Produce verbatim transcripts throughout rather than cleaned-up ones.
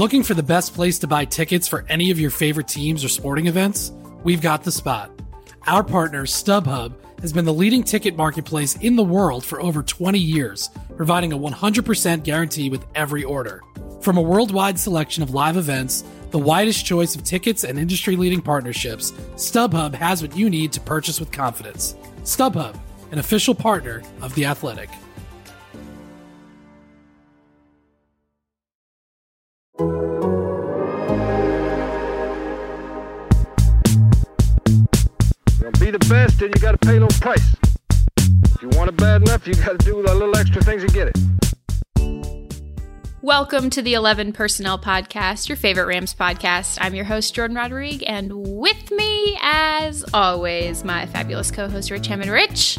Looking for the best place to buy tickets for any of your favorite teams or sporting events? We've got the spot. Our partner, StubHub, has been the leading ticket marketplace in the world for over twenty years, providing a one hundred percent guarantee with every order. From a worldwide selection of live events, the widest choice of tickets and industry-leading partnerships, StubHub has what you need to purchase with confidence. StubHub, an official partner of The Athletic. Be the best, then you gotta pay a little price. If you want it bad enough, you gotta do a little extra things to get it. Welcome to the eleven Personnel Podcast, your favorite Rams podcast. I'm your host, Jordan Rodriguez, and with me, as always, my fabulous co-host, Rich Hammond. Rich,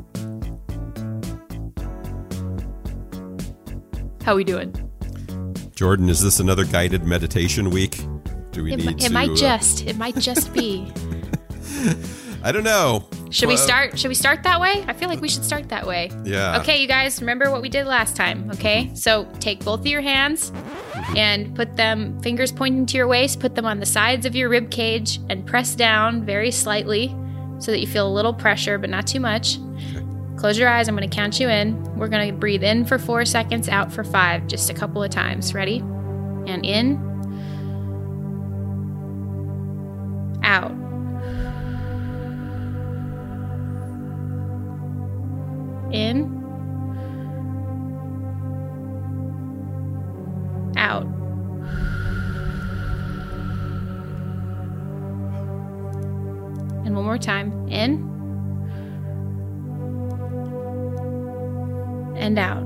how we doing? Jordan, is this another guided meditation week? Do we it, need it to? It might uh, just. It might just be. I don't know. Should we start? Should we start that way? I feel like we should start that way. Yeah. Okay, you guys, remember what we did last time, okay? So take both of your hands and put them, fingers pointing to your waist, put them on the sides of your rib cage and press down very slightly so that you feel a little pressure, but not too much. Okay. Close your eyes. I'm going to count you in. We're going to breathe in for four seconds, out for five, just a couple of times. Ready? And in. Out. In, out. And one more time. In, and out.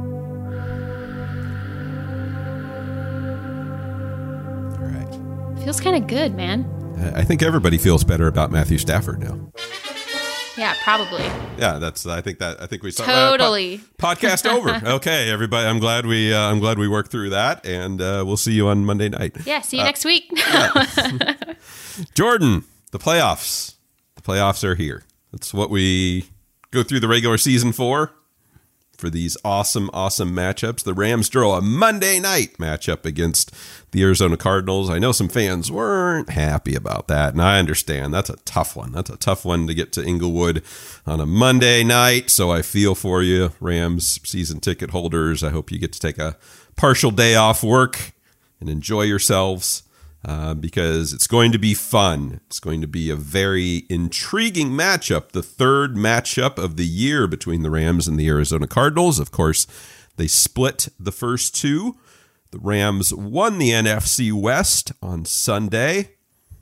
All right. Feels kind of good, man. I think everybody feels better about Matthew Stafford now. Yeah, probably. Yeah, that's. I think that. I think we saw totally uh, po- podcast over. Okay, everybody. I'm glad we. Uh, I'm glad we worked through that, and uh, we'll see you on Monday night. Yeah, see you uh, next week. Yeah. Jordan, the playoffs. The playoffs are here. That's what we go through the regular season for. For these awesome, awesome matchups. The Rams draw a Monday night matchup against the Arizona Cardinals. I know some fans weren't happy about that, and I understand. That's a tough one. That's a tough one to get to Inglewood on a Monday night, so I feel for you, Rams season ticket holders. I hope you get to take a partial day off work and enjoy yourselves. Uh, because it's going to be fun. It's going to be a very intriguing matchup, the third matchup of the year between the Rams and the Arizona Cardinals. Of course, they split the first two. The Rams won the N F C West on Sunday.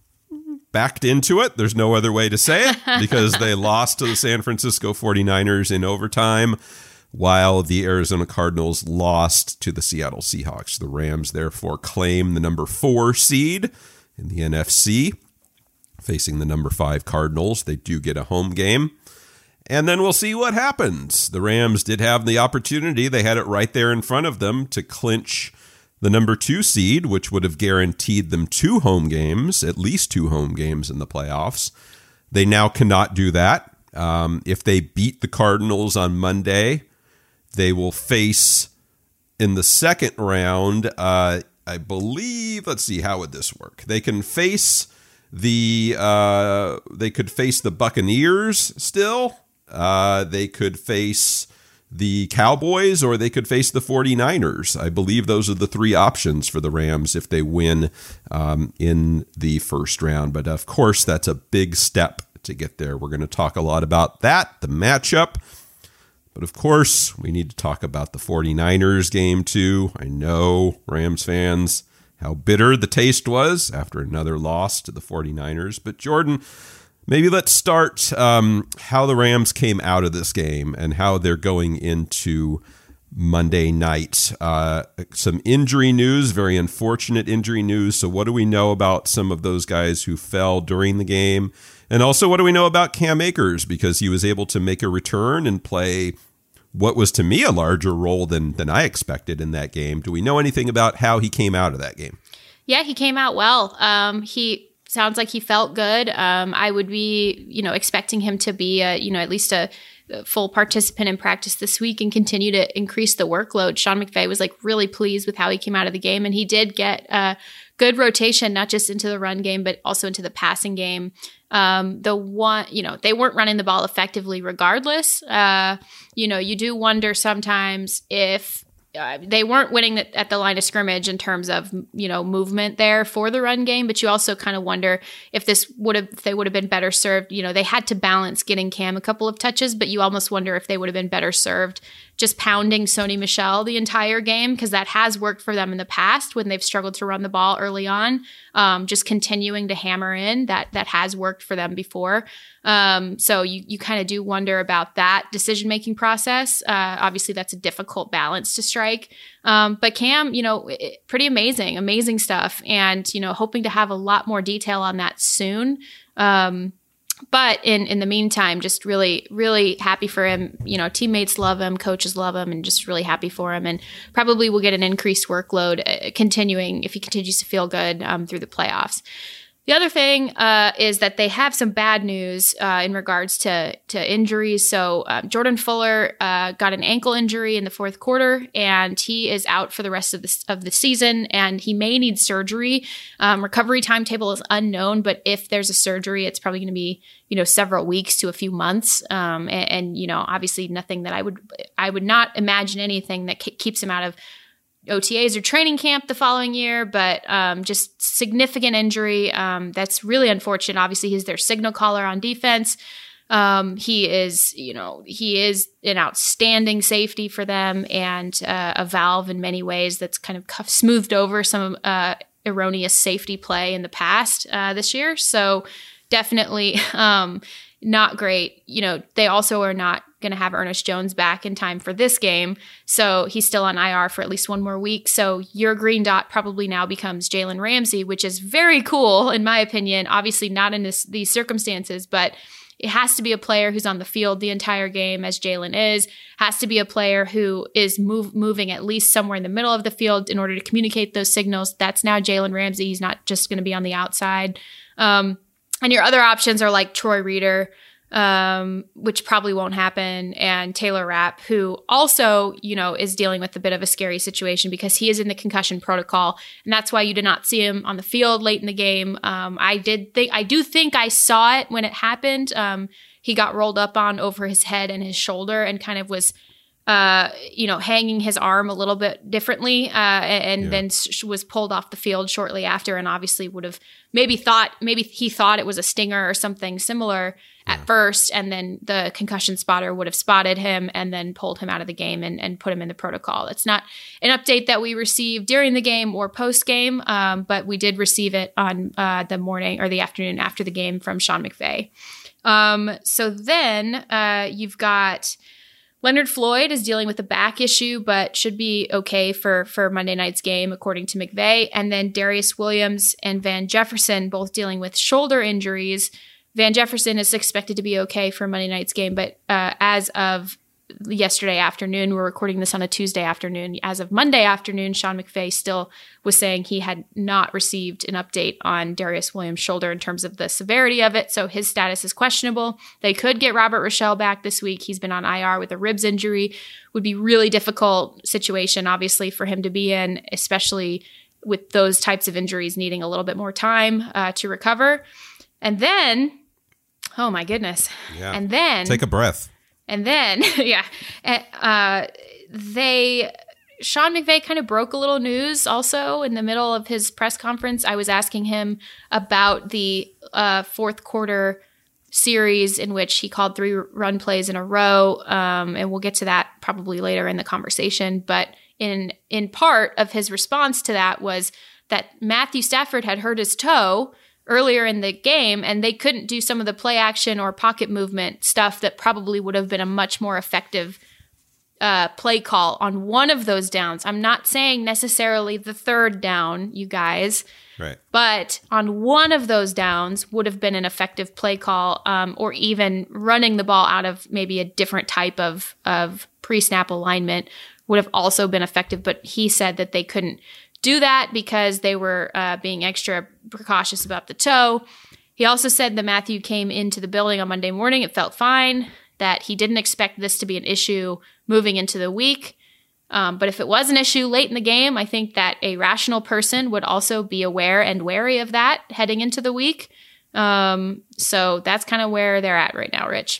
Backed into it. There's no other way to say it because they lost to the San Francisco forty-niners in overtime, while the Arizona Cardinals lost to the Seattle Seahawks. The Rams therefore claim the number four seed in the N F C, facing the number five Cardinals. They do get a home game. And then we'll see what happens. The Rams did have the opportunity. They had it right there in front of them to clinch the number two seed, which would have guaranteed them two home games, at least two home games in the playoffs. They now cannot do that. Um, if they beat the Cardinals on Monday, they will face in the second round, uh, I believe, let's see, how would this work? They can face the, uh, they could face the Buccaneers still. Uh, they could face the Cowboys, or they could face the forty-niners. I believe those are the three options for the Rams if they win um, in the first round. But of course, that's a big step to get there. We're going to talk a lot about that, the matchup. But of course, we need to talk about the forty-niners game too. I know, Rams fans, how bitter the taste was after another loss to the forty-niners. But Jordan, maybe let's start um, how the Rams came out of this game and how they're going into Monday night. Uh, some injury news, very unfortunate injury news. So what do we know about some of those guys who fell during the game? And also, what do we know about Cam Akers? Because he was able to make a return and play what was to me a larger role than than I expected in that game. Do we know anything about how he came out of that game? Yeah, he came out well. Um, he sounds like he felt good. Um, I would be, you know, expecting him to be, a, you know, at least a a full participant in practice this week and continue to increase the workload. Sean McVay was like really pleased with how he came out of the game, and he did get a good rotation, not just into the run game, but also into the passing game. Um, the one, you know, they weren't running the ball effectively regardless. Uh, you know, you do wonder sometimes if Uh, they weren't winning the, at the line of scrimmage in terms of, you know, movement there for the run game, but you also kind of wonder if this would have, if they would have been better served. You know, they had to balance getting Cam a couple of touches, but you almost wonder if they would have been better served just pounding Sony Michel the entire game, because that has worked for them in the past when they've struggled to run the ball early on. Um, just continuing to hammer in, that that has worked for them before. Um, so you you kind of do wonder about that decision-making process. Uh, obviously, that's a difficult balance to strike. Um, but Cam, you know, it, pretty amazing, amazing stuff. And, you know, hoping to have a lot more detail on that soon. Um, But in, in the meantime, just really, really happy for him. You know, teammates love him, coaches love him, and just really happy for him. And probably will get an increased workload uh, continuing if he continues to feel good um, through the playoffs. The other thing uh, is that they have some bad news uh, in regards to to injuries. So um, Jordan Fuller uh, got an ankle injury in the fourth quarter, and he is out for the rest of the of the season. And he may need surgery. Um, recovery timetable is unknown, but if there's a surgery, it's probably going to be you know several weeks to a few months. Um, and, and you know obviously nothing that I would I would not imagine anything that k- keeps him out of O T As or training camp the following year, but um, just significant injury. Um, that's really unfortunate. Obviously, he's their signal caller on defense. Um, he is, you know, he is an outstanding safety for them and uh, a valve in many ways that's kind of smoothed over some uh, erroneous safety play in the past uh, this year. So definitely um, not great. You know, they also are not going to have Ernest Jones back in time for this game. So he's still on I R for at least one more week. So your green dot probably now becomes Jalen Ramsey, which is very cool, in my opinion. Obviously not in this, these circumstances, but it has to be a player who's on the field the entire game, as Jalen is. Has to be a player who is move, moving at least somewhere in the middle of the field in order to communicate those signals. That's now Jalen Ramsey. He's not just going to be on the outside. Um, and your other options are like Troy Reeder, um, which probably won't happen, and Taylor Rapp, who also, you know, is dealing with a bit of a scary situation because he is in the concussion protocol, and that's why you did not see him on the field late in the game. Um, I did think, I do think I saw it when it happened. Um, he got rolled up on over his head and his shoulder and kind of was, uh, you know, hanging his arm a little bit differently, uh, and yeah. then sh- was pulled off the field shortly after, and obviously would have maybe thought, maybe he thought it was a stinger or something similar at first, and then the concussion spotter would have spotted him and then pulled him out of the game and, and put him in the protocol. It's not an update that we received during the game or post-game, um, but we did receive it on uh, the morning or the afternoon after the game from Sean McVay. Um, so then uh, you've got Leonard Floyd is dealing with a back issue, but should be okay for, for Monday night's game, according to McVay. And then Darius Williams and Van Jefferson both dealing with shoulder injuries. Van Jefferson is expected to be okay for Monday night's game, but uh, as of yesterday afternoon, we're recording this on a Tuesday afternoon. As of Monday afternoon, Sean McVay still was saying he had not received an update on Darius Williams' shoulder in terms of the severity of it, so his status is questionable. They could get Robert Rochelle back this week. He's been on I R with a ribs injury. Would be really difficult situation, obviously, for him to be in, especially with those types of injuries needing a little bit more time uh, to recover. And then... Oh my goodness. Yeah. And then take a breath. And then, yeah, uh, they, Sean McVay kind of broke a little news also in the middle of his press conference. I was asking him about the uh, fourth quarter series in which he called three run plays in a row. Um, and we'll get to that probably later in the conversation. But in, in part of his response to that was that Matthew Stafford had hurt his toe earlier in the game, and they couldn't do some of the play action or pocket movement stuff that probably would have been a much more effective uh, play call on one of those downs. I'm not saying necessarily the third down, you guys, right? But on one of those downs would have been an effective play call, um, or even running the ball out of maybe a different type of, of pre-snap alignment would have also been effective. But he said that they couldn't do that because they were uh, being extra precautious about the toe. He also said that Matthew came into the building on Monday morning. It felt fine. that he didn't expect this to be an issue moving into the week. Um, but if it was an issue late in the game, I think that a rational person would also be aware and wary of that heading into the week. Um, so that's kind of where they're at right now, Rich.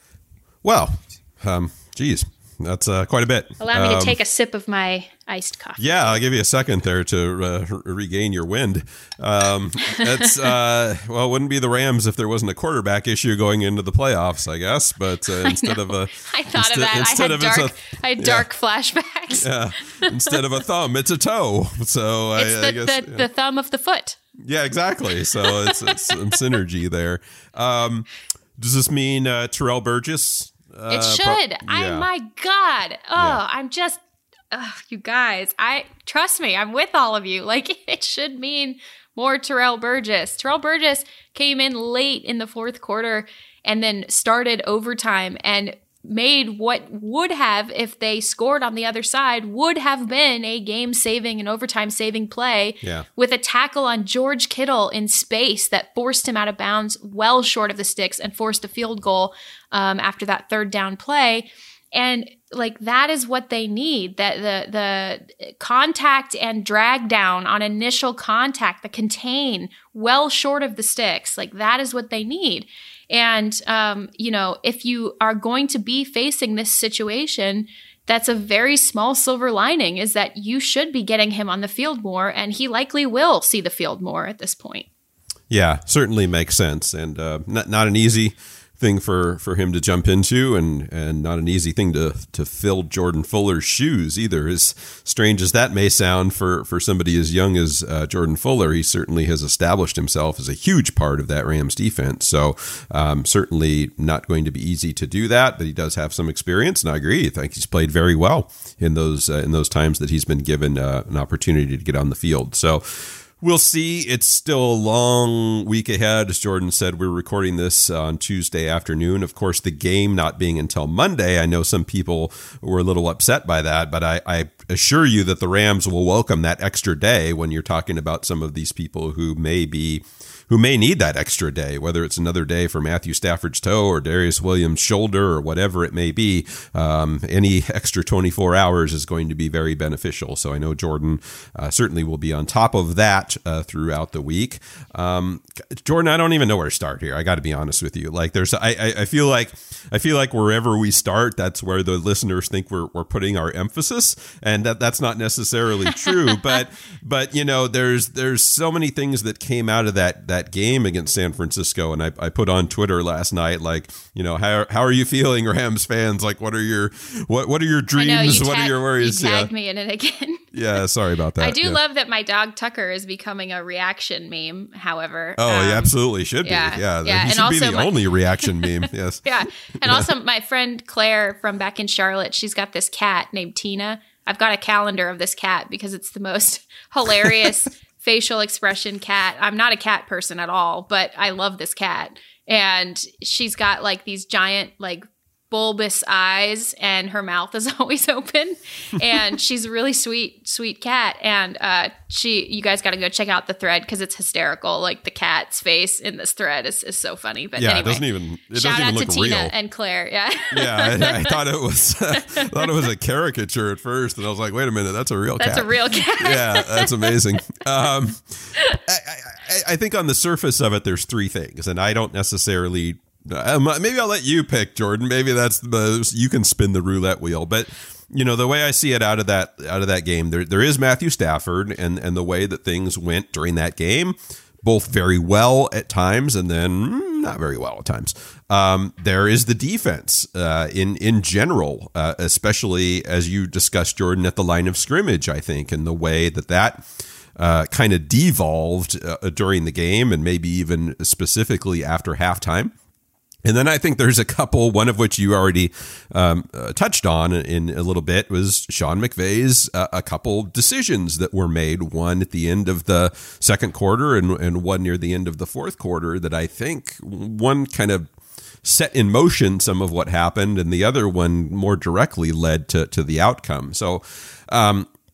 Well, um, geez, that's uh, quite a bit. Allow me um, to take a sip of my iced coffee. Yeah, I'll give you a second there to uh, regain your wind. Um, that's uh, well, it wouldn't be the Rams if there wasn't a quarterback issue going into the playoffs, I guess. But uh, instead of a, I thought instead, of that. instead I had of dark, a, I had yeah. dark flashbacks. Yeah, instead of a thumb, it's a toe. So it's I, the, I guess the, yeah. the thumb of the foot. Yeah, exactly. So it's, it's some synergy there. Um, does this mean uh, Terrell Burgess? Uh, It should. pro- I yeah. my God. Oh, Yeah. I'm just. Oh, you guys. I trust me. I'm with all of you. Like it should mean more Terrell Burgess. Terrell Burgess came in late in the fourth quarter and then started overtime and made what would have, if they scored on the other side, would have been a game-saving and overtime-saving play Yeah. with a tackle on George Kittle in space that forced him out of bounds well short of the sticks and forced a field goal um, after that third down play. And like that is what they need, that the the contact and drag down on initial contact, the contain well short of the sticks, like that is what they need. And, um, you know, if you are going to be facing this situation, that's a very small silver lining is that you should be getting him on the field more, and he likely will see the field more at this point. Yeah, certainly makes sense. And uh, not, not an easy thing for, for him to jump into, and, and not an easy thing to, to fill Jordan Fuller's shoes either. As strange as that may sound for, for somebody as young as uh, Jordan Fuller, he certainly has established himself as a huge part of that Rams defense. So um, certainly not going to be easy to do that, but he does have some experience, and I agree. I think he's played very well in those uh, in those times that he's been given uh, an opportunity to get on the field. So we'll see. It's still a long week ahead. As Jordan said, we're recording this on Tuesday afternoon. Of course, the game not being until Monday, I know some people were a little upset by that, but I, I assure you that the Rams will welcome that extra day when you're talking about some of these people who may be who may need that extra day, whether it's another day for Matthew Stafford's toe or Darius Williams' shoulder or whatever it may be. Um, any extra twenty-four hours is going to be very beneficial. So I know Jordan uh, certainly will be on top of that uh, throughout the week. Um, Jordan, I don't even know where to start here. I got to be honest with you. Like, there's, I, I, I feel like, I feel like wherever we start, that's where the listeners think we're we're putting our emphasis, and that that's not necessarily true. but but you know, there's there's so many things that came out of that that. game against San Francisco, and I, I put on Twitter last night, like, you know, how how are you feeling, Rams fans? Like, what are your what what are your dreams? I know, you what tag, are your worries? You tagged yeah. me in it again. Yeah, sorry about that. I do yeah. love that my dog Tucker is becoming a reaction meme. However, oh, um, he absolutely should be. Yeah, Yeah, yeah. he And should be also the my- only reaction meme. Yes. Yeah, and also my friend Claire from back in Charlotte, she's got this cat named Tina. I've got a calendar of this cat because it's the most hilarious facial expression cat. I'm not a cat person at all, but I love this cat. And she's got like these giant, like bulbous eyes, and her mouth is always open. And she's a really sweet, sweet cat. And uh, she, you guys got to go check out the thread because it's hysterical. Like the cat's face in this thread is, is so funny. But Yeah, anyway, it doesn't even it shout doesn't even out look to Tina real. and Claire. Yeah, Yeah, I, I thought it was I thought it was a caricature at first, and I was like, wait a minute, that's a real that's cat. a real cat. Yeah, that's amazing. Um, I, I, I think on the surface of it, there's three things, and I don't necessarily. Um, maybe I'll let you pick, Jordan. Maybe that's the you can spin the roulette wheel, but you know the way I see it out of that out of that game, there there is Matthew Stafford, and and the way that things went during that game, both very well at times, and then mm, not very well at times. Um, there is the defense uh, in in general, uh, especially as you discussed, Jordan, at the line of scrimmage. I think, and the way that that. Uh, kind of devolved uh, during the game, and maybe even specifically after halftime. And then I think there's a couple, one of which you already um, uh, touched on in a little bit, was Sean McVay's uh, a couple decisions that were made, one at the end of the second quarter and, and one near the end of the fourth quarter, that I think one kind of set in motion some of what happened, and the other one more directly led to, to the outcome. So, um,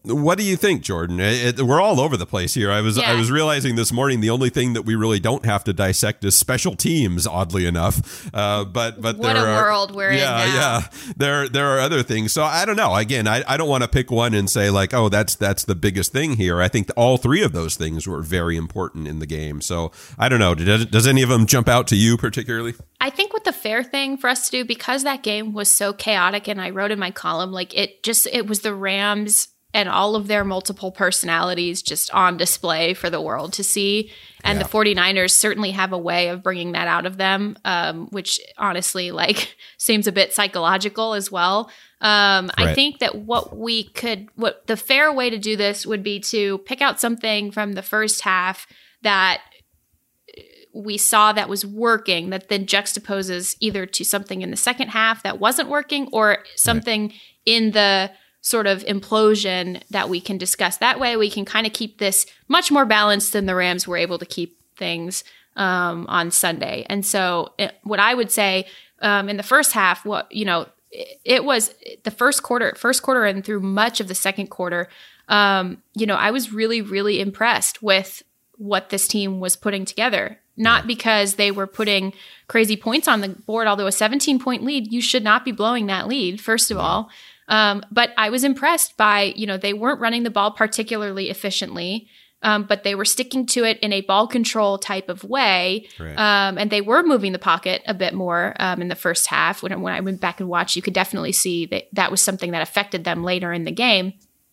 what do you think, Jordan? It, it, we're all over the place here. I was Yeah. I was realizing this morning the only thing that we really don't have to dissect is special teams, oddly enough. Uh, but but What there a are, world we're in yeah, now. Yeah, there there are other things. So I don't know. Again, I, I don't want to pick one and say like, oh, that's that's the biggest thing here. I think all three of those things were very important in the game. So I don't know. Does, does any of them jump out to you particularly? I think what the fair thing for us to do, because that game was so chaotic, and I wrote in my column, like it just, it was the Rams and all of their multiple personalities just on display for the world to see. And Yeah. the 49ers certainly have a way of bringing that out of them, um, which honestly, like, seems a bit psychological as well. Um, I Right. think that what we could, what the fair way to do this would be to pick out something from the first half that we saw that was working, that then juxtaposes either to something in the second half that wasn't working, or something right. in the sort of implosion that we can discuss. That way we can kind of keep this much more balanced than the Rams were able to keep things um, on Sunday. And so it, what I would say um, in the first half, what, you know, it, it was the first quarter, first quarter and through much of the second quarter, um, you know, I was really, really impressed with what this team was putting together. Not because they were putting crazy points on the board, although a seventeen-point lead, you should not be blowing that lead, first of all. Um, but I was impressed by, you know, they weren't running the ball particularly efficiently, um, but they were sticking to it in a ball control type of way. Right. Um, and they were moving the pocket a bit more um, in the first half. When, when I went back and watched, you could definitely see that that was something that affected them later in the game.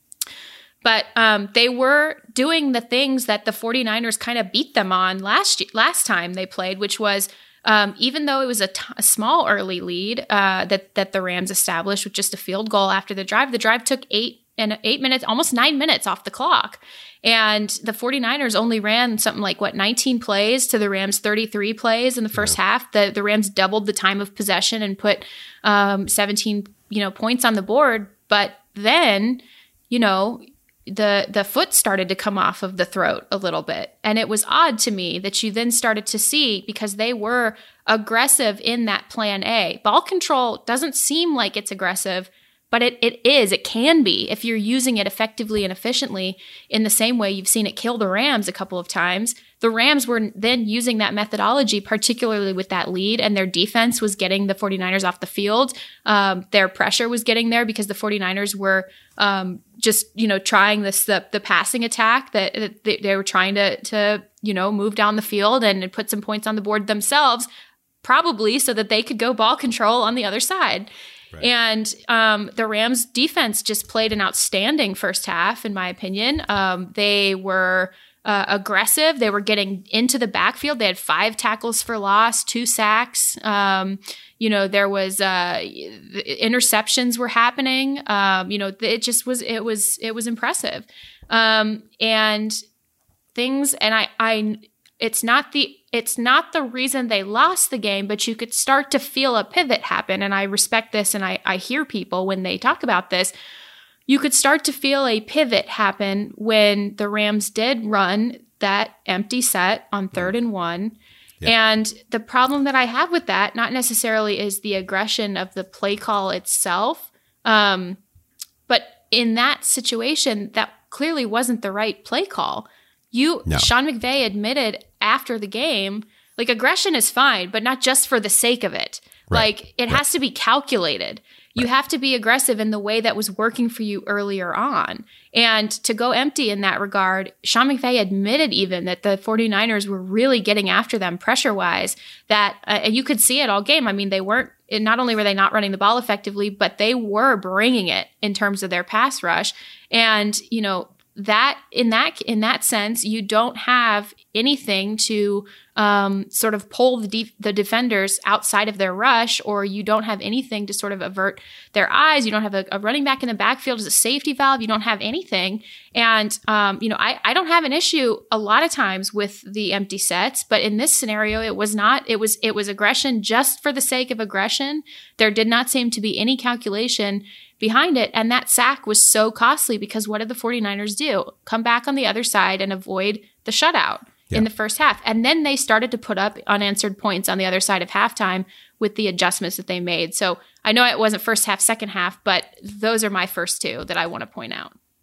But um, they were doing the things that the 49ers kind of beat them on last last time they played, which was um, even though it was a, t- a small early lead uh, that that the Rams established with just a field goal after the drive, the drive took eight and eight minutes, almost nine minutes off the clock. And the 49ers only ran something like, what, nineteen plays to the Rams' thirty-three plays in the first yeah. half. The the Rams doubled the time of possession and put um, seventeen you know, points on the board. But then, you know, the the foot started to come off of the throat a little bit. And it was odd to me that you then started to see, because they were aggressive in that plan A. Ball control doesn't seem like it's aggressive, but it, it is. It can be if you're using it effectively and efficiently in the same way you've seen it kill the Rams a couple of times. The Rams were then using that methodology, particularly with that lead, and their defense was getting the 49ers off the field. Um, their pressure was getting there because the 49ers were um, just, you know, trying this, the, the passing attack that, that they, they were trying to, to, you know, move down the field and put some points on the board themselves, probably so that they could go ball control on the other side. Right. And um, the Rams defense just played an outstanding first half, in my opinion. Um, they were uh, aggressive. They were getting into the backfield. They had five tackles for loss, two sacks. Um, you know, there was uh, interceptions were happening. Um, you know, it just was, it was, it was impressive. Um, and things, and I, I, it's not the, it's not the reason they lost the game, but you could start to feel a pivot happen. And I respect this. And I, I hear people when they talk about this, you could start to feel a pivot happen when the Rams did run that empty set on third and one. Yeah. And the problem that I have with that, not necessarily is the aggression of the play call itself, um, but in that situation, that clearly wasn't the right play call. You, no. Sean McVay admitted after the game, like, aggression is fine, but not just for the sake of it. Right. Like, it right. has to be calculated. You have to be aggressive in the way that was working for you earlier on. And to go empty in that regard, Sean McVay admitted even that the 49ers were really getting after them pressure-wise, that uh, and you could see it all game. I mean, they weren't, not only were they not running the ball effectively, but they were bringing it in terms of their pass rush. And, you know, that in that in that sense, you don't have anything to um, sort of pull the de- the defenders outside of their rush, or you don't have anything to sort of avert their eyes. You don't have a, a running back in the backfield as a safety valve. You don't have anything. And, um, you know, I, I don't have an issue a lot of times with the empty sets, but in this scenario, it was not. It was it was aggression just for the sake of aggression. There did not seem to be any calculation behind it. And that sack was so costly because what did the 49ers do? Come back on the other side and avoid the shutout yeah. in the first half. And then they started to put up unanswered points on the other side of halftime with the adjustments that they made. So I know it wasn't first half, second half, but those are my first two that I want to point out.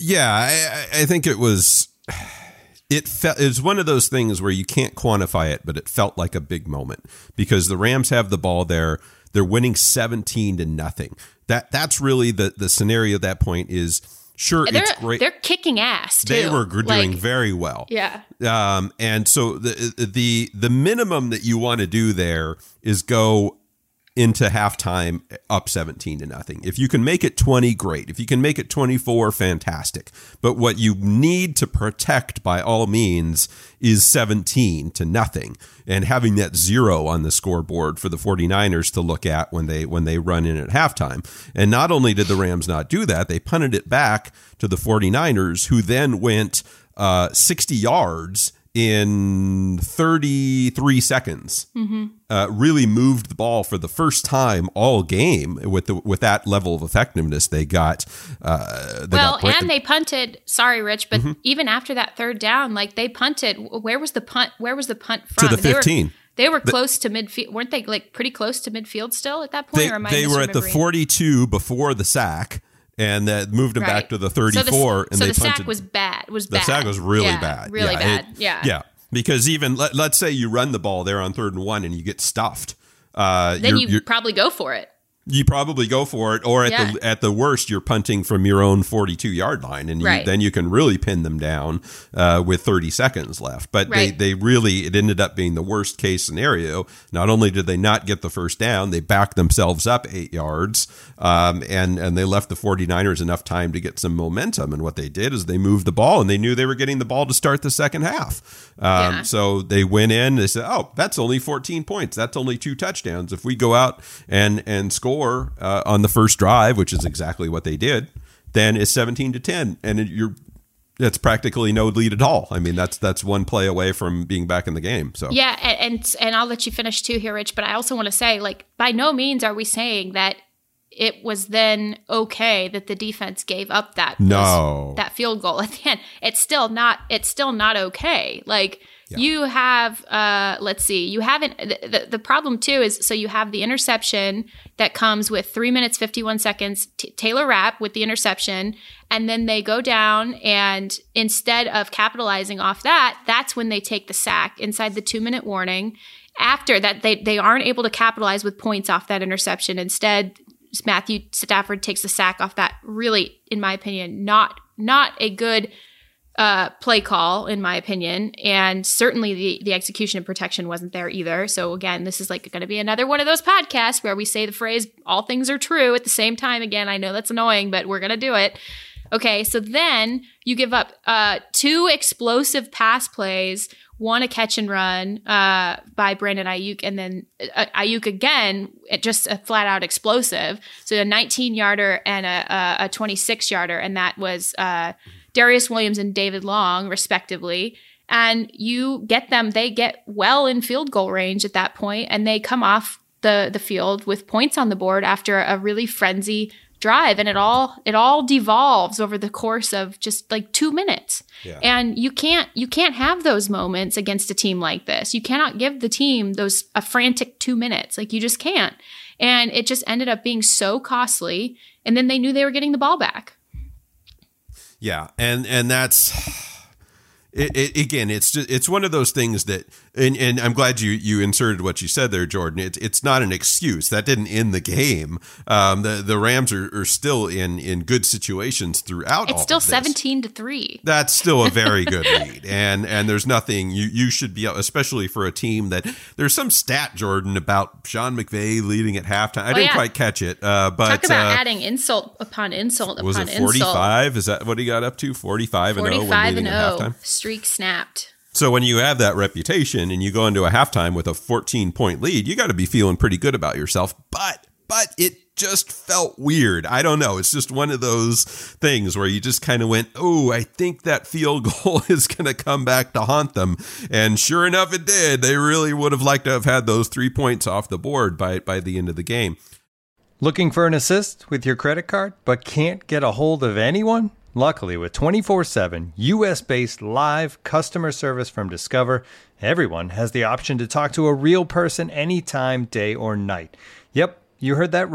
Yeah, I, I think it was. It felt it was one of those things where you can't quantify it, but it felt like a big moment because the Rams have the ball there. They're winning seventeen to nothing. That that's really the the scenario at that point is. Sure, they're, it's great. They're kicking ass, too. They were doing like, very well. Yeah. Um, and so the the the minimum that you want to do there is go into halftime up seventeen to nothing. If you can make it twenty, great. If you can make it twenty-four, fantastic. But what you need to protect by all means is seventeen to nothing and having that zero on the scoreboard for the 49ers to look at when they when they run in at halftime. And not only did the Rams not do that, they punted it back to the 49ers, who then went uh, sixty yards in thirty-three seconds. Mm-hmm. Uh, really moved the ball for the first time all game with the with that level of effectiveness they got. Uh, they well, got and they punted. Sorry, Rich, but mm-hmm. even after that third down, like they punted. Where was the punt? Where was the punt from? To the fifteen. They were, they were close the, to midfield, weren't they? Like pretty close to midfield still at that point. They, or am I they were at the forty-two before the sack. And that moved him right. back to the thirty-four. So the, and so they the punted. sack was bad. Was the bad. sack was really yeah, bad. Really yeah, bad. It, yeah. Yeah. Because even let, let's say you run the ball there on third and one and you get stuffed. Uh, then you're, you you're, probably go for it. You probably go for it, or at yeah. the at the worst, you're punting from your own forty-two yard line, and you, right. then you can really pin them down uh, with thirty seconds left. But right. they they really it ended up being the worst case scenario. Not only did they not get the first down, they backed themselves up eight yards, um, and and they left the 49ers enough time to get some momentum. And what they did is they moved the ball, and they knew they were getting the ball to start the second half. Um, yeah. So they went in. They said, "Oh, that's only fourteen points. That's only two touchdowns. If we go out and and score." Uh, on the first drive, which is exactly what they did, then it's seventeen to ten, and it, you're that's practically no lead at all. I mean, that's that's one play away from being back in the game. So yeah, and and, and I'll let you finish too here, Rich. But I also want to say, like, by no means are we saying that it was then okay that the defense gave up that no that field goal at the end. It's still not. It's still not okay. Like. Yeah. You have, uh, let's see, you haven't, the, the problem too is, so you have the interception that comes with three minutes, fifty-one seconds, T- Taylor Rapp with the interception, and then they go down and instead of capitalizing off that, that's when they take the sack inside the two minute warning. After that, they, they aren't able to capitalize with points off that interception. Instead, Matthew Stafford takes the sack off that really, in my opinion, not, not a good Uh, play call, in my opinion, and certainly the the execution and protection wasn't there either. So again, this is like going to be another one of those podcasts where we say the phrase "all things are true" at the same time. Again, I know that's annoying, but we're going to do it. Okay, so then you give up uh, two explosive pass plays, one a catch and run uh, by Brandon Ayuk, and then uh, Ayuk again, it just a flat out explosive. So a nineteen yarder and a, a twenty-six yarder, and that was. Uh, Darius Williams and David Long, respectively, and you get them, they get well in field goal range at that point, and they come off the the field with points on the board after a really frenzy drive, and it all it all devolves over the course of just like two minutes. Yeah. And you can't you can't have those moments against a team like this. You cannot give the team those a frantic two minutes. Like you just can't. And it just ended up being so costly, and then they knew they were getting the ball back. Yeah, and and that's it, it, again. It's just it's one of those things that, and, and I'm glad you you inserted what you said there, Jordan. It's it's not an excuse. That didn't end the game. Um, the the Rams are, are still in in good situations throughout. It's all still of this. seventeen to three. That's still a very good lead, and and there's nothing you you should be, especially for a team that there's some stat, Jordan, about Sean McVay leading at halftime. I oh, didn't yeah. quite catch it, uh, but talk about uh, adding insult upon insult was upon it forty-five? insult. Is that what he got up to? forty-five and oh when forty-five leading and at oh. halftime. Streak snapped. So when you have that reputation and you go into a halftime with a fourteen point lead, you got to be feeling pretty good about yourself. But but it just felt weird. I don't know. It's just one of those things where you just kind of went, oh, I think that field goal is going to come back to haunt them. And sure enough, it did. They really would have liked to have had those three points off the board by by the end of the game. Looking for an assist with your credit card, but can't get a hold of anyone? Luckily, with twenty-four seven U S-based live customer service from Discover, everyone has the option to talk to a real person anytime, day or night. Yep, you heard that right.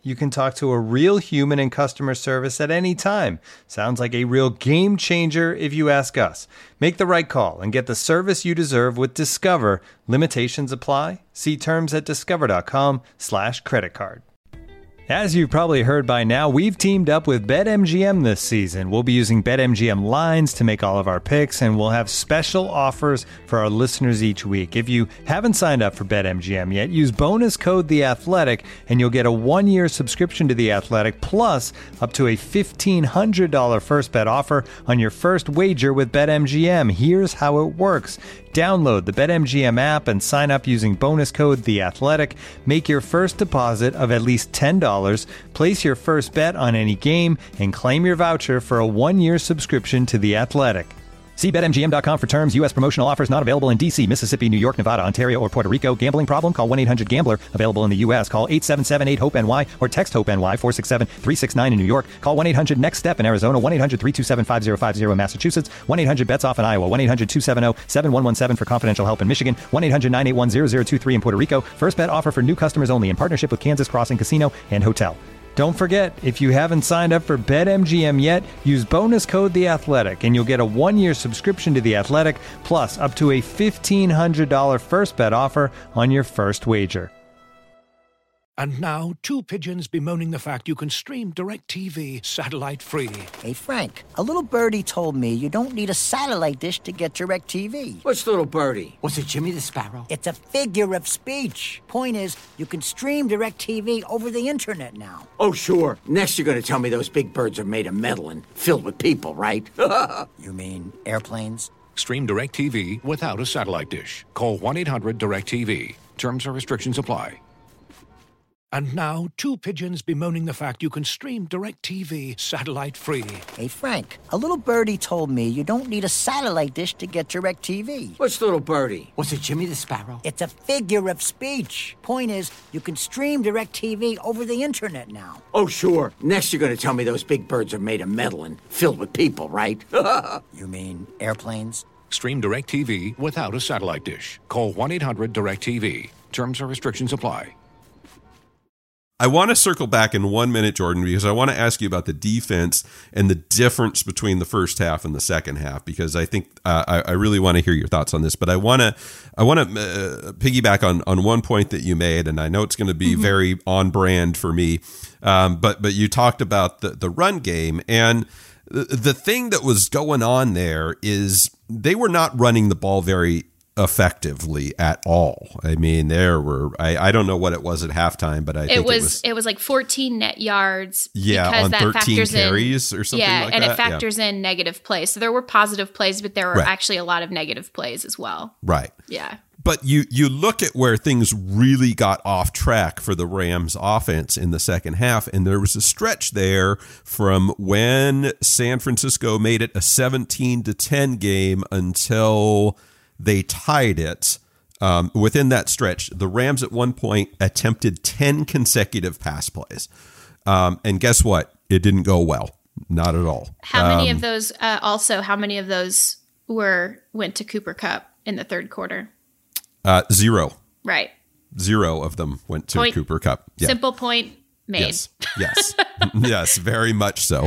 you can talk to a real human in customer service at any time. Sounds like a real game changer if you ask us. Make the right call and get the service you deserve with Discover. Limitations apply. See terms at discover.com slash credit card. As you've probably heard by now, we've teamed up with BetMGM this season. We'll be using BetMGM lines to make all of our picks, and we'll have special offers for our listeners each week. If you haven't signed up for BetMGM yet, use bonus code The Athletic, and you'll get a one-year subscription to The Athletic, plus up to a fifteen hundred dollars first bet offer on your first wager with BetMGM. Here's how it works. Download the BetMGM app and sign up using bonus code The Athletic. Make your first deposit of at least ten dollars. Place your first bet on any game and claim your voucher for a one-year subscription to The Athletic. See Bet M G M dot com for terms. U S promotional offers not available in D C, Mississippi, New York, Nevada, Ontario, or Puerto Rico. Gambling problem? Call one eight hundred gambler. Available in the U S. Call eight seven seven eight hope N Y or text HOPE-NY four six seven three six nine in New York. Call one eight hundred next step in Arizona. one eight hundred three two seven five zero five zero in Massachusetts. one eight hundred bets off in Iowa. one eight hundred two seven zero seven one one seven for confidential help in Michigan. one eight hundred nine eight one zero zero two three in Puerto Rico. First bet offer for new customers only in partnership with Kansas Crossing Casino and Hotel. Don't forget, if you haven't signed up for BetMGM yet, use bonus code The Athletic, and you'll get a one-year subscription to The Athletic, plus up to a fifteen hundred dollars first bet offer on your first wager. And now, two pigeons bemoaning the fact you can stream DirecTV satellite-free. Hey, Frank, a little birdie told me you don't need a satellite dish to get DirecTV. Which little birdie? Was it Jimmy the Sparrow? It's a figure of speech. Point is, you can stream DirecTV over the internet now. Oh, sure. Next you're going to tell me those big birds are made of metal and filled with people, right? You mean airplanes? Stream DirecTV without a satellite dish. Call one eight hundred direct T V. Terms and restrictions apply. And now, two pigeons bemoaning the fact you can stream DirecTV satellite-free. Hey, Frank, a little birdie told me you don't need a satellite dish to get DirecTV. Which little birdie? Was it Jimmy the Sparrow? It's a figure of speech. Point is, you can stream DirecTV over the internet now. Oh, sure. Next you're going to tell me those big birds are made of metal and filled with people, right? You mean airplanes? Stream DirecTV without a satellite dish. Call one eight hundred direct T V. Terms and restrictions apply. I want to circle back in one minute, Jordan, because I want to ask you about the defense and the difference between the first half and the second half, because I think uh, I, I really want to hear your thoughts on this. But I want to I want to uh, piggyback on on one point that you made, and I know it's going to be mm-hmm. very on brand for me. Um, but but you talked about the the run game, and the, the thing that was going on there is they were not running the ball very effectively at all. I mean, there were I, I don't know what it was at halftime, but I it think was, it was it was like fourteen net yards. Yeah, because on that thirteen factors carries in, or something yeah, like and that. it factors yeah. in negative plays. So there were positive plays, but there were Right. actually a lot of negative plays as well. Right. Yeah. But you you look at where things really got off track for the Rams offense in the second half, and there was a stretch there from when San Francisco made it a seventeen to ten game until they tied it. Um, within that stretch, the Rams at one point attempted ten consecutive pass plays. Um, and guess what? It didn't go well. Not at all. How many Um, of those, uh, also, how many of those were went to Cooper Kupp in the third quarter? Uh, zero. Right. Zero of them went to Point- Cooper Kupp. Yeah. Simple point made. Yes. Yes. Yes. Very much so.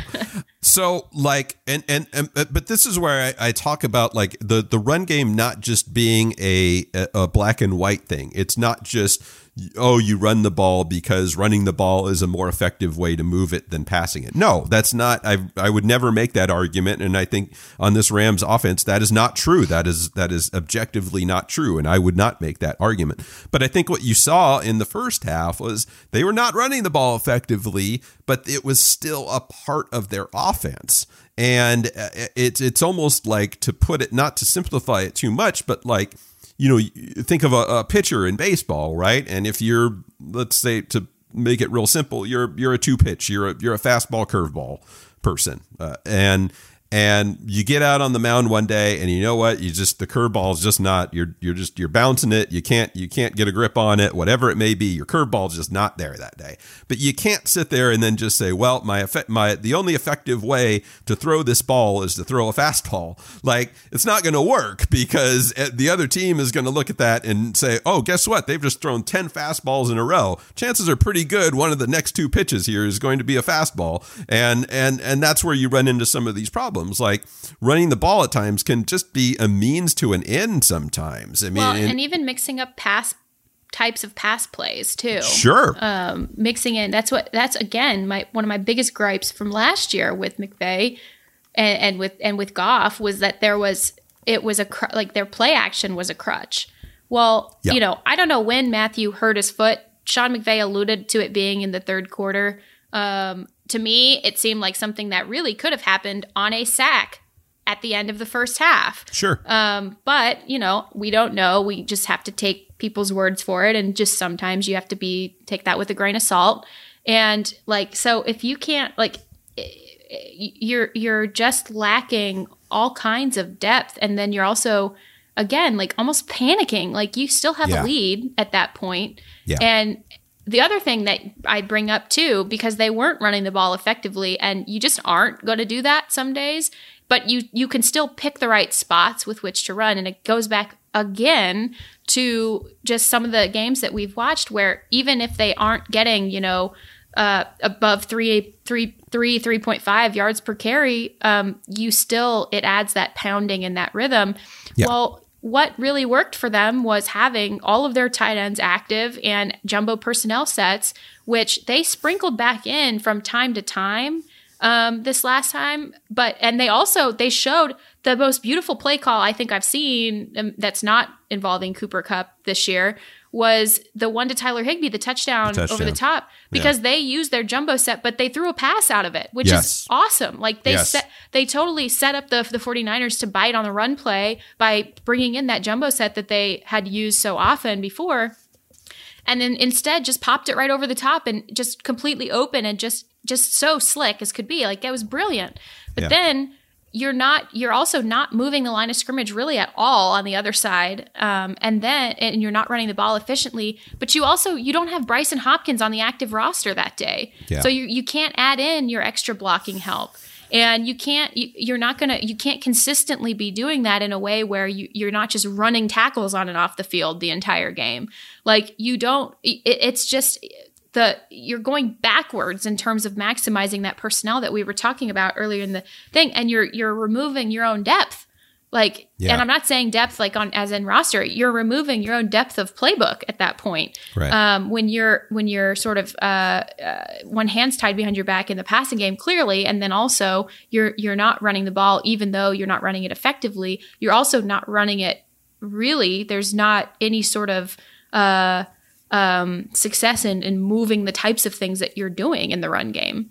So like, and, and, and, but this is where I, I talk about like the, the run game, not just being a, a black and white thing. It's not just, oh, you run the ball because running the ball is a more effective way to move it than passing it. No, that's not, I I would never make that argument. And I think on this Rams offense, that is not true. That is, that is objectively not true. And I would not make that argument. But I think what you saw in the first half was they were not running the ball effectively, but it was still a part of their offense. And it's, it's almost like, to put it, not to simplify it too much, but like, you know, think of a, a pitcher in baseball, right? And if you're, let's say, to make it real simple, you're you're a two pitch, you're a you're a fastball curveball person, uh, and And you get out on the mound one day, and you know what? You just the curveball is just not. You're you're just you're bouncing it. You can't you can't get a grip on it. Whatever it may be, your curveball is just not there that day. But you can't sit there and then just say, "Well, my effect, my the only effective way to throw this ball is to throw a fastball." Like it's not going to work because the other team is going to look at that and say, "Oh, guess what? They've just thrown ten fastballs in a row. Chances are pretty good one of the next two pitches here is going to be a fastball," and and and that's where you run into some of these problems. Like running the ball at times can just be a means to an end sometimes. I mean, well, and, and even mixing up pass types of pass plays too. Sure. Um, mixing in, that's what, that's again, my, one of my biggest gripes from last year with McVay and, and with, and with Goff was that there was, it was a, cr- like their play action was a crutch. Well, yeah. you know, I don't know when Matthew hurt his foot. Sean McVay alluded to it being in the third quarter. Um, To me, it seemed like something that really could have happened on a sack at the end of the first half. Sure. Um, but, you know, we don't know. We just have to take people's words for it. And just sometimes you have to be take that with a grain of salt. And like, so if you can't, like, you're you're just lacking all kinds of depth. And then you're also, again, like almost panicking. Like you still have yeah. a lead at that point. Yeah. And the other thing that I bring up too, because they weren't running the ball effectively, and you just aren't going to do that some days, but you you can still pick the right spots with which to run. And it goes back again to just some of the games that we've watched where even if they aren't getting, you know, uh, above three, three, three, three point five yards per carry, um, you still, it adds that pounding and that rhythm. Yeah. Well, what really worked for them was having all of their tight ends active and jumbo personnel sets, which they sprinkled back in from time to time um, this last time. But and they also they showed the most beautiful play call I think I've seen um, that's not involving Cooper Kupp this year was the one to Tyler Higbee, the touchdown, the touchdown. over the top, because yeah. they used their jumbo set, but they threw a pass out of it, which yes. is awesome. Like they yes. set, they totally set up the the 49ers to bite on the run play by bringing in that jumbo set that they had used so often before. And then instead just popped it right over the top and just completely open and just, just so slick as could be. Like it was brilliant. But yeah. then you're not, you're also not moving the line of scrimmage really at all on the other side. Um, and then, and you're not running the ball efficiently, but you also, you don't have Bryson Hopkins on the active roster that day. Yeah. So you, you can't add in your extra blocking help. And you can't, you, you're not going to, you can't consistently be doing that in a way where you, you're not just running tackles on and off the field the entire game. Like you don't, it, it's just the, you're going backwards in terms of maximizing that personnel that we were talking about earlier in the thing. And you're, you're removing your own depth. Like, yeah. and I'm not saying depth like on as in roster. You're removing your own depth of playbook at that point. Right. Um, when you're when you're sort of uh, uh, one hand's tied behind your back in the passing game, clearly, and then also you're you're not running the ball, even though you're not running it effectively. You're also not running it really. There's not any sort of uh, um, success in, in moving the types of things that you're doing in the run game.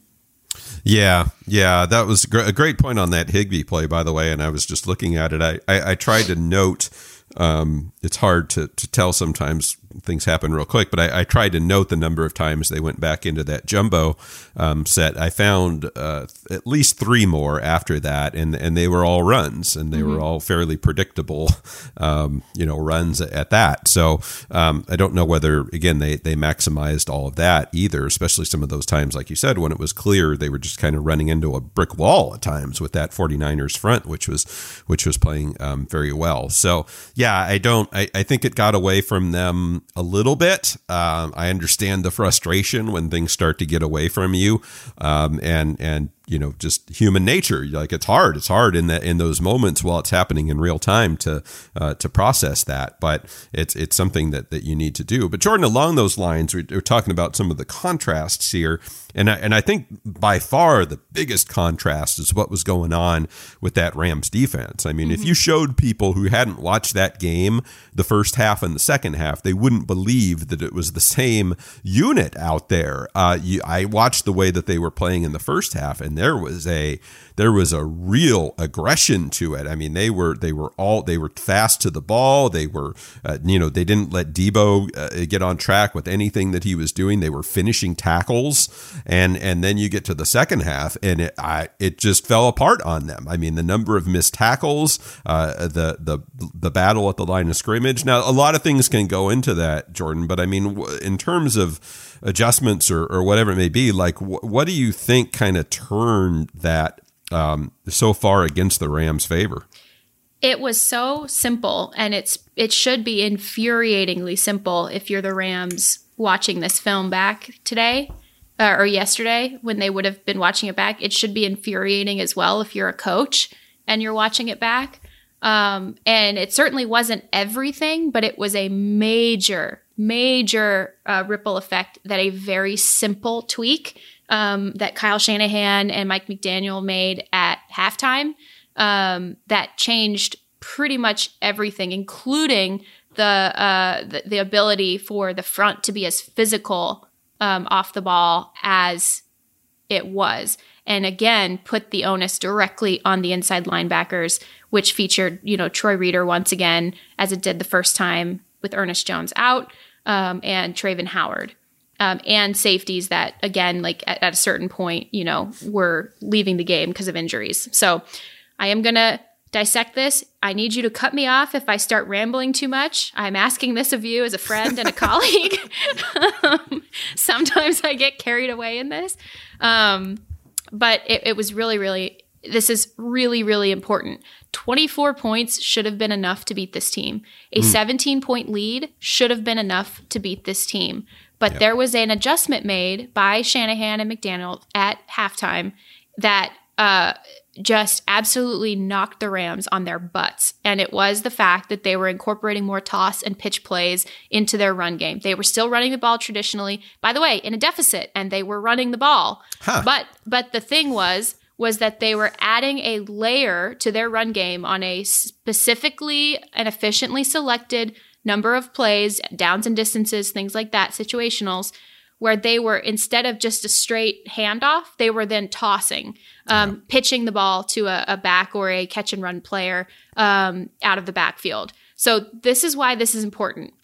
Yeah, yeah, that was a great point on that Higbee play, by the way. And I was just looking at it. I, I, I tried to note. Um, it's hard to, to tell sometimes things happen real quick, but I, I tried to note the number of times they went back into that jumbo um, set. I found uh, at least three more after that, and and they were all runs, and they mm-hmm. were all fairly predictable, um, you know, runs at that. So um, I don't know whether, again, they, they maximized all of that either, especially some of those times, like you said, when it was clear they were just kind of running into a brick wall at times with that 49ers front, which was which was playing um, very well. So, yeah, I don't, I, I think it got away from them a little bit. Um, I understand the frustration when things start to get away from you, um, and and you know, just human nature. Like it's hard. It's hard in that in those moments while it's happening in real time to uh, to process that. But it's it's something that that you need to do. But Jordan, along those lines, we're, we're talking about some of the contrasts here, and I, and I think by far the biggest contrast is what was going on with that Rams defense. I mean, mm-hmm. if you showed people who hadn't watched that game the first half and the second half, they wouldn't believe that it was the same unit out there. Uh, you, I watched the way that they were playing in the first half, and and there was a there was a real aggression to it. I mean, they were they were all they were fast to the ball. They were uh, you know they didn't let Debo uh, get on track with anything that he was doing. They were finishing tackles, and and then you get to the second half, and it I, it just fell apart on them. I mean, the number of missed tackles, uh, the the the battle at the line of scrimmage. Now, a lot of things can go into that, Jordan, but I mean, in terms of adjustments or, or whatever it may be, like wh- what do you think kind of turned that um, so far against the Rams' favor? It was so simple, and it's it should be infuriatingly simple if you're the Rams watching this film back today uh, or yesterday when they would have been watching it back. It should be infuriating as well if you're a coach and you're watching it back. Um, and it certainly wasn't everything, but it was a major, major uh, ripple effect that a very simple tweak um, that Kyle Shanahan and Mike McDaniel made at halftime um, that changed pretty much everything, including the, uh, the the ability for the front to be as physical um, off the ball as it was. And again, put the onus directly on the inside linebackers, which featured, you know, Troy Reeder once again, as it did the first time with Ernest Jones out, um, and Traven Howard, um, and safeties that, again, like at, at a certain point, you know, were leaving the game because of injuries. So I am going to dissect this. I need you to cut me off if I start rambling too much. I'm asking this of you as a friend and a colleague. um, sometimes I get carried away in this. Um, But it, it was really, really, this is really, really important. twenty-four points should have been enough to beat this team. A seventeen-point mm. lead should have been enough to beat this team. But yep. there was an adjustment made by Shanahan and McDaniel at halftime that uh, just absolutely knocked the Rams on their butts. And it was the fact that they were incorporating more toss and pitch plays into their run game. They were still running the ball traditionally, by the way, in a deficit, and they were running the ball. Huh. But but the thing was, was that they were adding a layer to their run game on a specifically and efficiently selected number of plays, downs and distances, things like that, situationals, where they were, instead of just a straight handoff, they were then tossing, um, yeah. pitching the ball to a, a back or a catch and run player um, out of the backfield. So this is why this is important.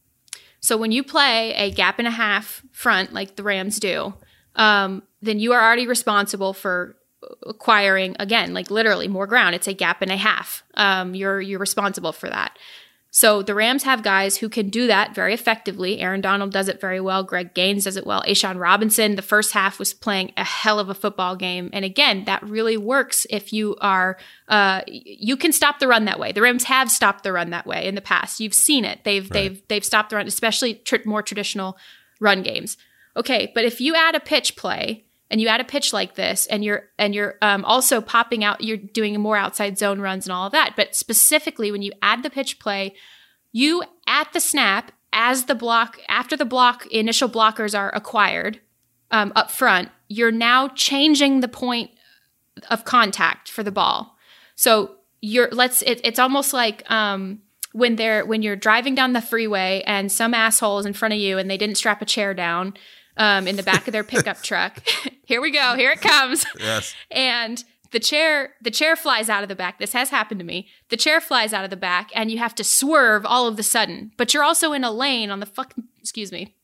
So when you play a gap and a half front like the Rams do, um, then you are already responsible for acquiring, again, like literally more ground. It's a gap and a half. Um, you're you're responsible for that. So the Rams have guys who can do that very effectively. Aaron Donald does it very well. Greg Gaines does it well. A'Shawn Robinson, the first half, was playing a hell of a football game. And again, that really works if you are, uh, you can stop the run that way. The Rams have stopped the run that way in the past. You've seen it. They've, right. they've, they've stopped the run, especially tr- more traditional run games. Okay. But if you add a pitch play and you add a pitch like this, and you're, and you're um, also popping out, you're doing more outside zone runs and all of that. But specifically when you add the pitch play, you at the snap, as the block, after the block, initial blockers are acquired um, up front, you're now changing the point of contact for the ball. So you're, let's, it, it's almost like um, when they're, when you're driving down the freeway and some asshole is in front of you and they didn't strap a chair down um, in the back of their pickup truck. Here we go. Here it comes. Yes. And the chair, the chair flies out of the back. This has happened to me. The chair flies out of the back and you have to swerve all of the sudden, but you're also in a lane on the fuck, excuse me.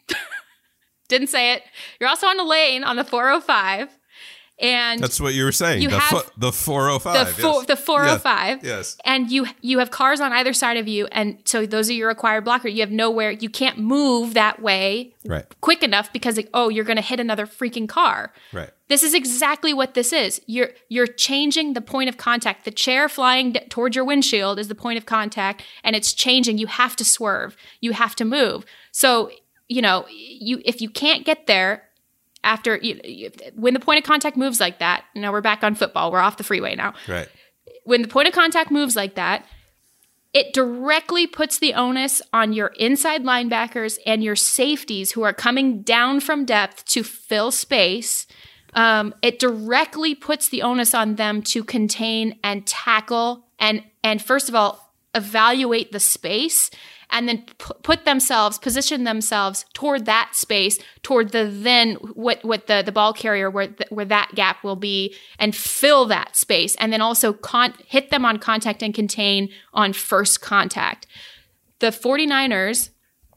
Didn't say it. You're also on a lane on the four oh five. And that's what you were saying. You the, have fo- the four oh five. The, fo- yes. the four oh five. Yes. yes. And you you have cars on either side of you. And so those are your acquired blocker. You have nowhere. You can't move that way right. quick enough because, like, oh, you're going to hit another freaking car. Right. This is exactly what this is. You're you're changing the point of contact. The chair flying d- towards your windshield is the point of contact, and it's changing. You have to swerve. You have to move. So, you know, you if you can't get there after you, you, when the point of contact moves like that, now we're back on football. We're off the freeway now. Right. When the point of contact moves like that, it directly puts the onus on your inside linebackers and your safeties who are coming down from depth to fill space. Um, it directly puts the onus on them to contain and tackle and, and first of all, evaluate the space, and then p- put themselves, position themselves toward that space, toward the then what what the, the ball carrier where th- where that gap will be, and fill that space, and then also con- hit them on contact and contain on first contact. The 49ers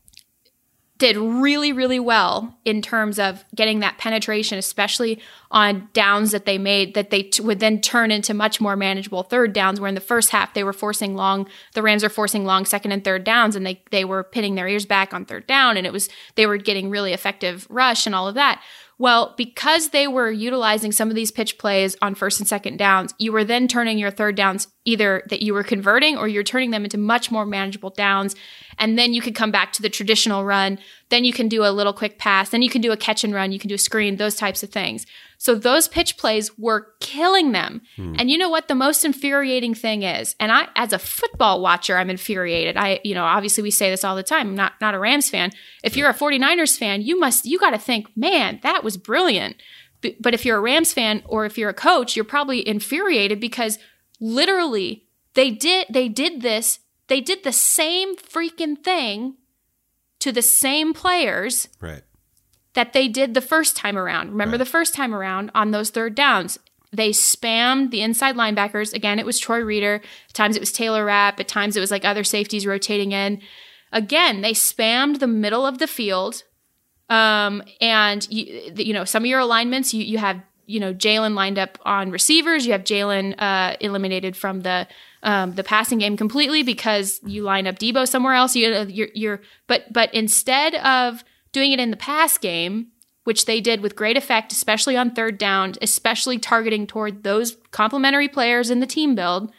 did really, really well in terms of getting that penetration, especially on downs that they made that they t- would then turn into much more manageable third downs, where in the first half they were forcing long, the Rams were forcing long second and third downs, and they they were pinning their ears back on third down, and it was they were getting really effective rush and all of that. Well, because they were utilizing some of these pitch plays on first and second downs, you were then turning your third downs either that you were converting or you're turning them into much more manageable downs. And then you could come back to the traditional run. Then you can do a little quick pass. Then you can do a catch and run. You can do a screen, those types of things. So those pitch plays were killing them. Hmm. And you know what the most infuriating thing is? And I, as a football watcher, I'm infuriated. I, you know, obviously we say this all the time. I'm not, not a Rams fan. If you're a 49ers fan, you must, you got to think, man, that was brilliant. B- but if you're a Rams fan or if you're a coach, you're probably infuriated because literally they did, they did this. They did the same freaking thing to the same players. Right. That they did the first time around. Remember right. the first time around on those third downs, they spammed the inside linebackers. Again, it was Troy Reeder. At times it was Taylor Rapp. At times it was like other safeties rotating in. Again, they spammed the middle of the field. Um, and, you, you know, some of your alignments, you, you have, you know, Jalen lined up on receivers. You have Jalen uh, eliminated from the um, the passing game completely because you line up Debo somewhere else. You, you're, you're, but but instead of doing it in the pass game, which they did with great effect, especially on third down, especially targeting toward those complementary players in the team build.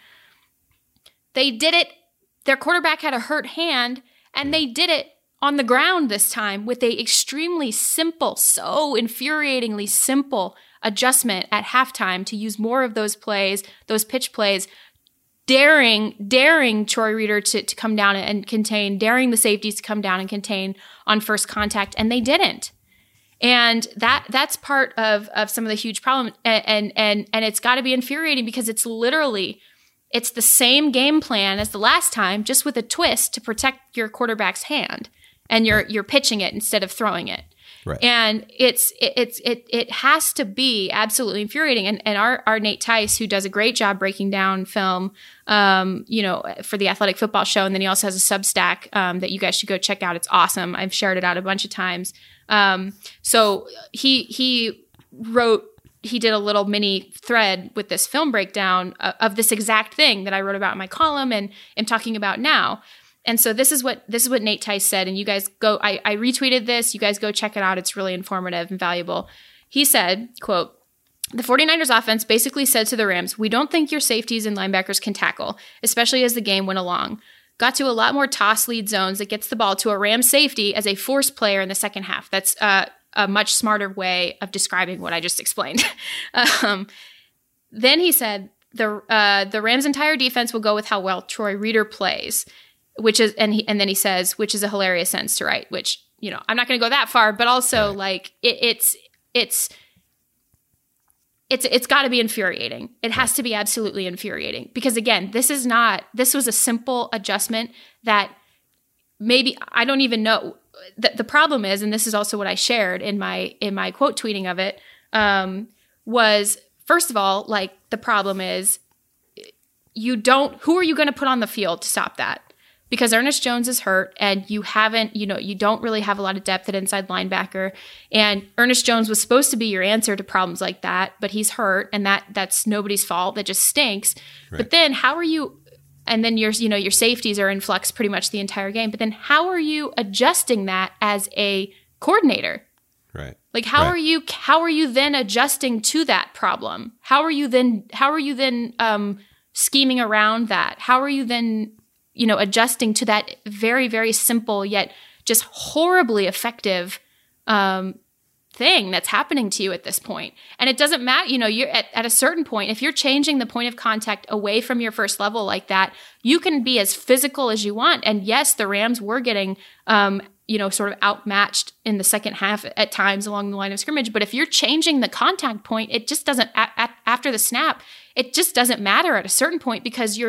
They did it. Their quarterback had a hurt hand, and they did it on the ground this time with a extremely simple, so infuriatingly simple adjustment at halftime to use more of those plays, those pitch plays, daring, daring Troy Reeder to, to come down and contain, daring the safeties to come down and contain on first contact, and they didn't. And that that's part of, of some of the huge problem. And and and, and it's got to be infuriating because it's literally, it's the same game plan as the last time, just with a twist to protect your quarterback's hand, and you're you're pitching it instead of throwing it. Right. And it's it, it's it it has to be absolutely infuriating. And and our our Nate Tice, who does a great job breaking down film, um, you know, for the Athletic Football Show, and then he also has a Substack um, that you guys should go check out. It's awesome. I've shared it out a bunch of times. Um, so he he wrote. He did a little mini thread with this film breakdown of, of this exact thing that I wrote about in my column and am talking about now. And so this is what this is what Nate Tice said. And you guys go, I, I retweeted this. You guys go check it out. It's really informative and valuable. He said, quote, "The 49ers offense basically said to the Rams, we don't think your safeties and linebackers can tackle, especially as the game went along. Got to a lot more toss lead zones that gets the ball to a Rams safety as a force player in the second half." That's uh, a much smarter way of describing what I just explained. um, then he said, the uh, the Rams' entire defense will go with how well Troy Reeder plays. Which is, and he, and then he says, which is a hilarious sentence to write, which, you know, I'm not going to go that far, but also right. like it, it's, it's, it's, it's got to be infuriating. It has to be absolutely infuriating because again, this is not, this was a simple adjustment that maybe, I don't even know. The, the problem is, and this is also what I shared in my, in my quote tweeting of it, um, was first of all, like the problem is you don't, who are you going to put on the field to stop that? Because Ernest Jones is hurt and you haven't, you know, you don't really have a lot of depth at inside linebacker. And Ernest Jones was supposed to be your answer to problems like that, but he's hurt and that that's nobody's fault. That just stinks. Right. But then how are you, and then your, you know, your safeties are in flux pretty much the entire game. But then how are you adjusting that as a coordinator? Right. Like how right. are you, how are you then adjusting to that problem? How are you then, how are you then um, scheming around that? How are you then, you know, adjusting to that very, very simple yet just horribly effective um, thing that's happening to you at this point? And it doesn't matter, you know, you're at, at a certain point, if you're changing the point of contact away from your first level like that, you can be as physical as you want. And yes, the Rams were getting, um, you know, sort of outmatched in the second half at times along the line of scrimmage. But if you're changing the contact point, it just doesn't, a- a- after the snap, it just doesn't matter at a certain point because you're,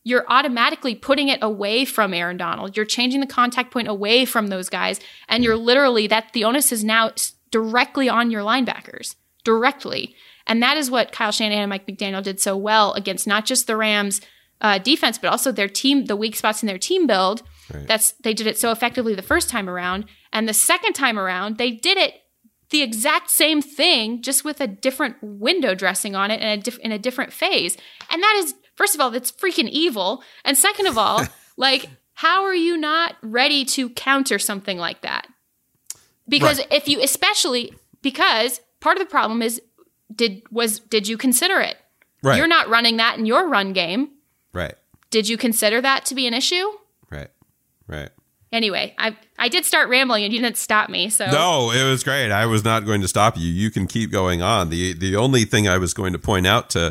you're automatically putting it away from Aaron Donald. You're changing the contact point away from those guys. And you're literally, that the onus is now directly on your linebackers, directly. And that is what Kyle Shanahan and Mike McDaniel did so well against not just the Rams uh, defense, but also their team, the weak spots in their team build. Right. That's they did it so effectively the first time around. And the second time around, they did it the exact same thing, just with a different window dressing on it and a diff- in a different phase. And that is, first of all, that's freaking evil. And second of all, like, how are you not ready to counter something like that? Because right. if you, especially because part of the problem is, did was did you consider it? Right. You're not running that in your run game. Right. Did you consider that to be an issue? Right. Right. Anyway, I I did start rambling and you didn't stop me. So no, it was great. I was not going to stop you. You can keep going on. The the only thing I was going to point out to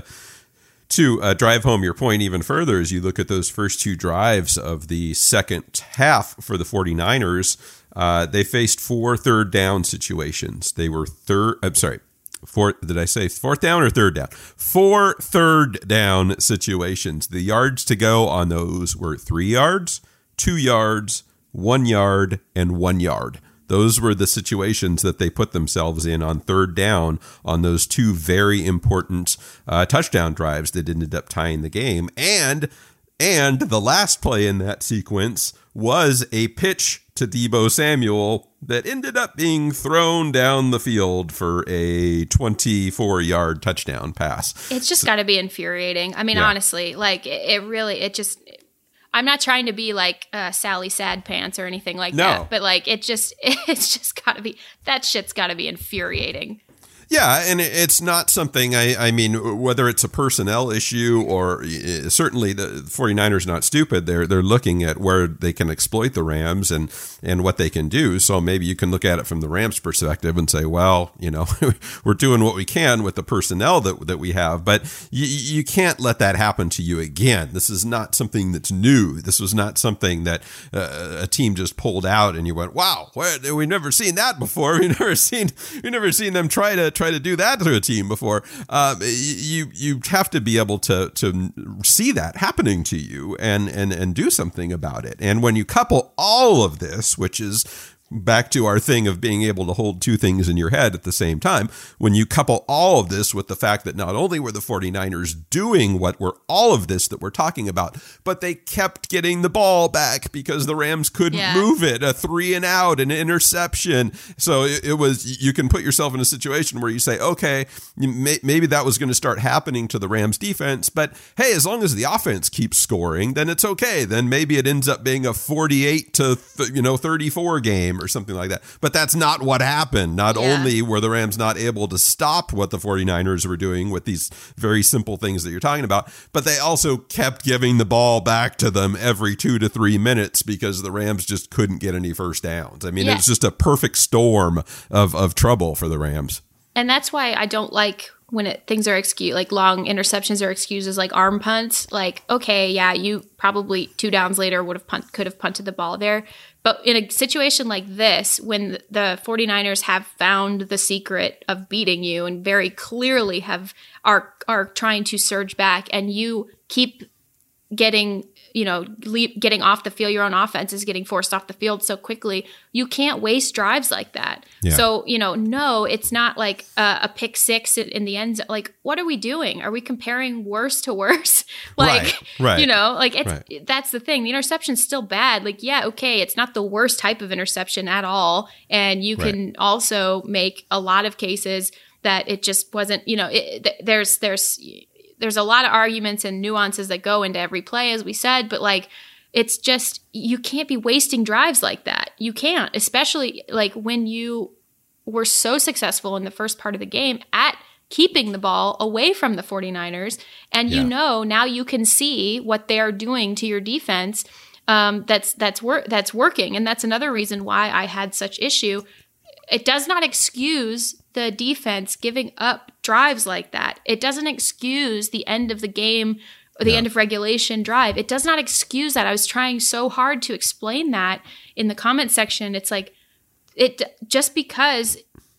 to uh, drive home your point even further is you look at those first two drives of the second half for the 49ers. Uh, they faced four third down situations. They were third. I'm sorry. Fourth, did I say fourth down or third down? Four third down situations. The yards to go on those were three yards, two yards, one yard, and one yard. Those were the situations that they put themselves in on third down on those two very important uh, touchdown drives that ended up tying the game. And and the last play in that sequence was a pitch to Deebo Samuel that ended up being thrown down the field for a twenty-four-yard touchdown pass. It's just so, got to be infuriating. I mean, yeah. honestly, like it, it really, it just, I'm not trying to be like uh, Sally Sad Pants or anything like no. that, but like it just, it's just got to be, that shit's got to be infuriating. Yeah, and it's not something, I, I mean, whether it's a personnel issue or certainly the 49ers are not stupid. They're they're looking at where they can exploit the Rams and, and what they can do. So maybe you can look at it from the Rams perspective and say, well, you know, we're doing what we can with the personnel that that we have. But you, you can't let that happen to you again. This is not something that's new. This was not something that uh, a team just pulled out and you went, wow, we've never seen that before. We've never seen, we've never seen them try to try to do that to a team before. Um, you you have to be able to to see that happening to you and and and do something about it. And when you couple all of this, which is back to our thing of being able to hold two things in your head at the same time, when you couple all of this with the fact that not only were the 49ers doing what were all of this that we're talking about, but they kept getting the ball back because the Rams couldn't yeah. move it, a three and out, an interception. So it, it was, you can put yourself in a situation where you say, okay, may, maybe that was going to start happening to the Rams defense, but hey, as long as the offense keeps scoring, then it's okay. Then maybe it ends up being a forty-eight to you know thirty-four game or something like that. But that's not what happened. Not yeah. only were the Rams not able to stop what the 49ers were doing with these very simple things that you're talking about, but they also kept giving the ball back to them every two to three minutes because the Rams just couldn't get any first downs. I mean, yeah. it's just a perfect storm of, of trouble for the Rams. And that's why I don't like when it, things are excused, like long interceptions are excused as like arm punts. Like, okay, yeah, you probably two downs later would have punt, could have punted the ball there. But in a situation like this, when the 49ers have found the secret of beating you and very clearly have are are trying to surge back, and you keep getting, you know, leap, getting off the field, your own offense is getting forced off the field so quickly, you can't waste drives like that. Yeah. So, you know, no, it's not like a, a pick six in the end zone. Like, what are we doing? Are we comparing worse to worse? Like, right, right, you know, like it's, right. that's the thing. The interception's still bad. Like, yeah, okay, it's not the worst type of interception at all. And you can right. also make a lot of cases that it just wasn't, you know, it, there's, there's, there's a lot of arguments and nuances that go into every play, as we said, but like, it's just, you can't be wasting drives like that. You can't, especially like when you were so successful in the first part of the game at keeping the ball away from the 49ers. And yeah. you know, now you can see what they are doing to your defense. Um, that's, that's wor- that's working. And that's another reason why I had such issue. It does not excuse the defense giving up drives like that. It doesn't excuse the end of the game or the no. end of regulation drive. It does not excuse that. I was trying so hard to explain that in the comment section. It's like, it just because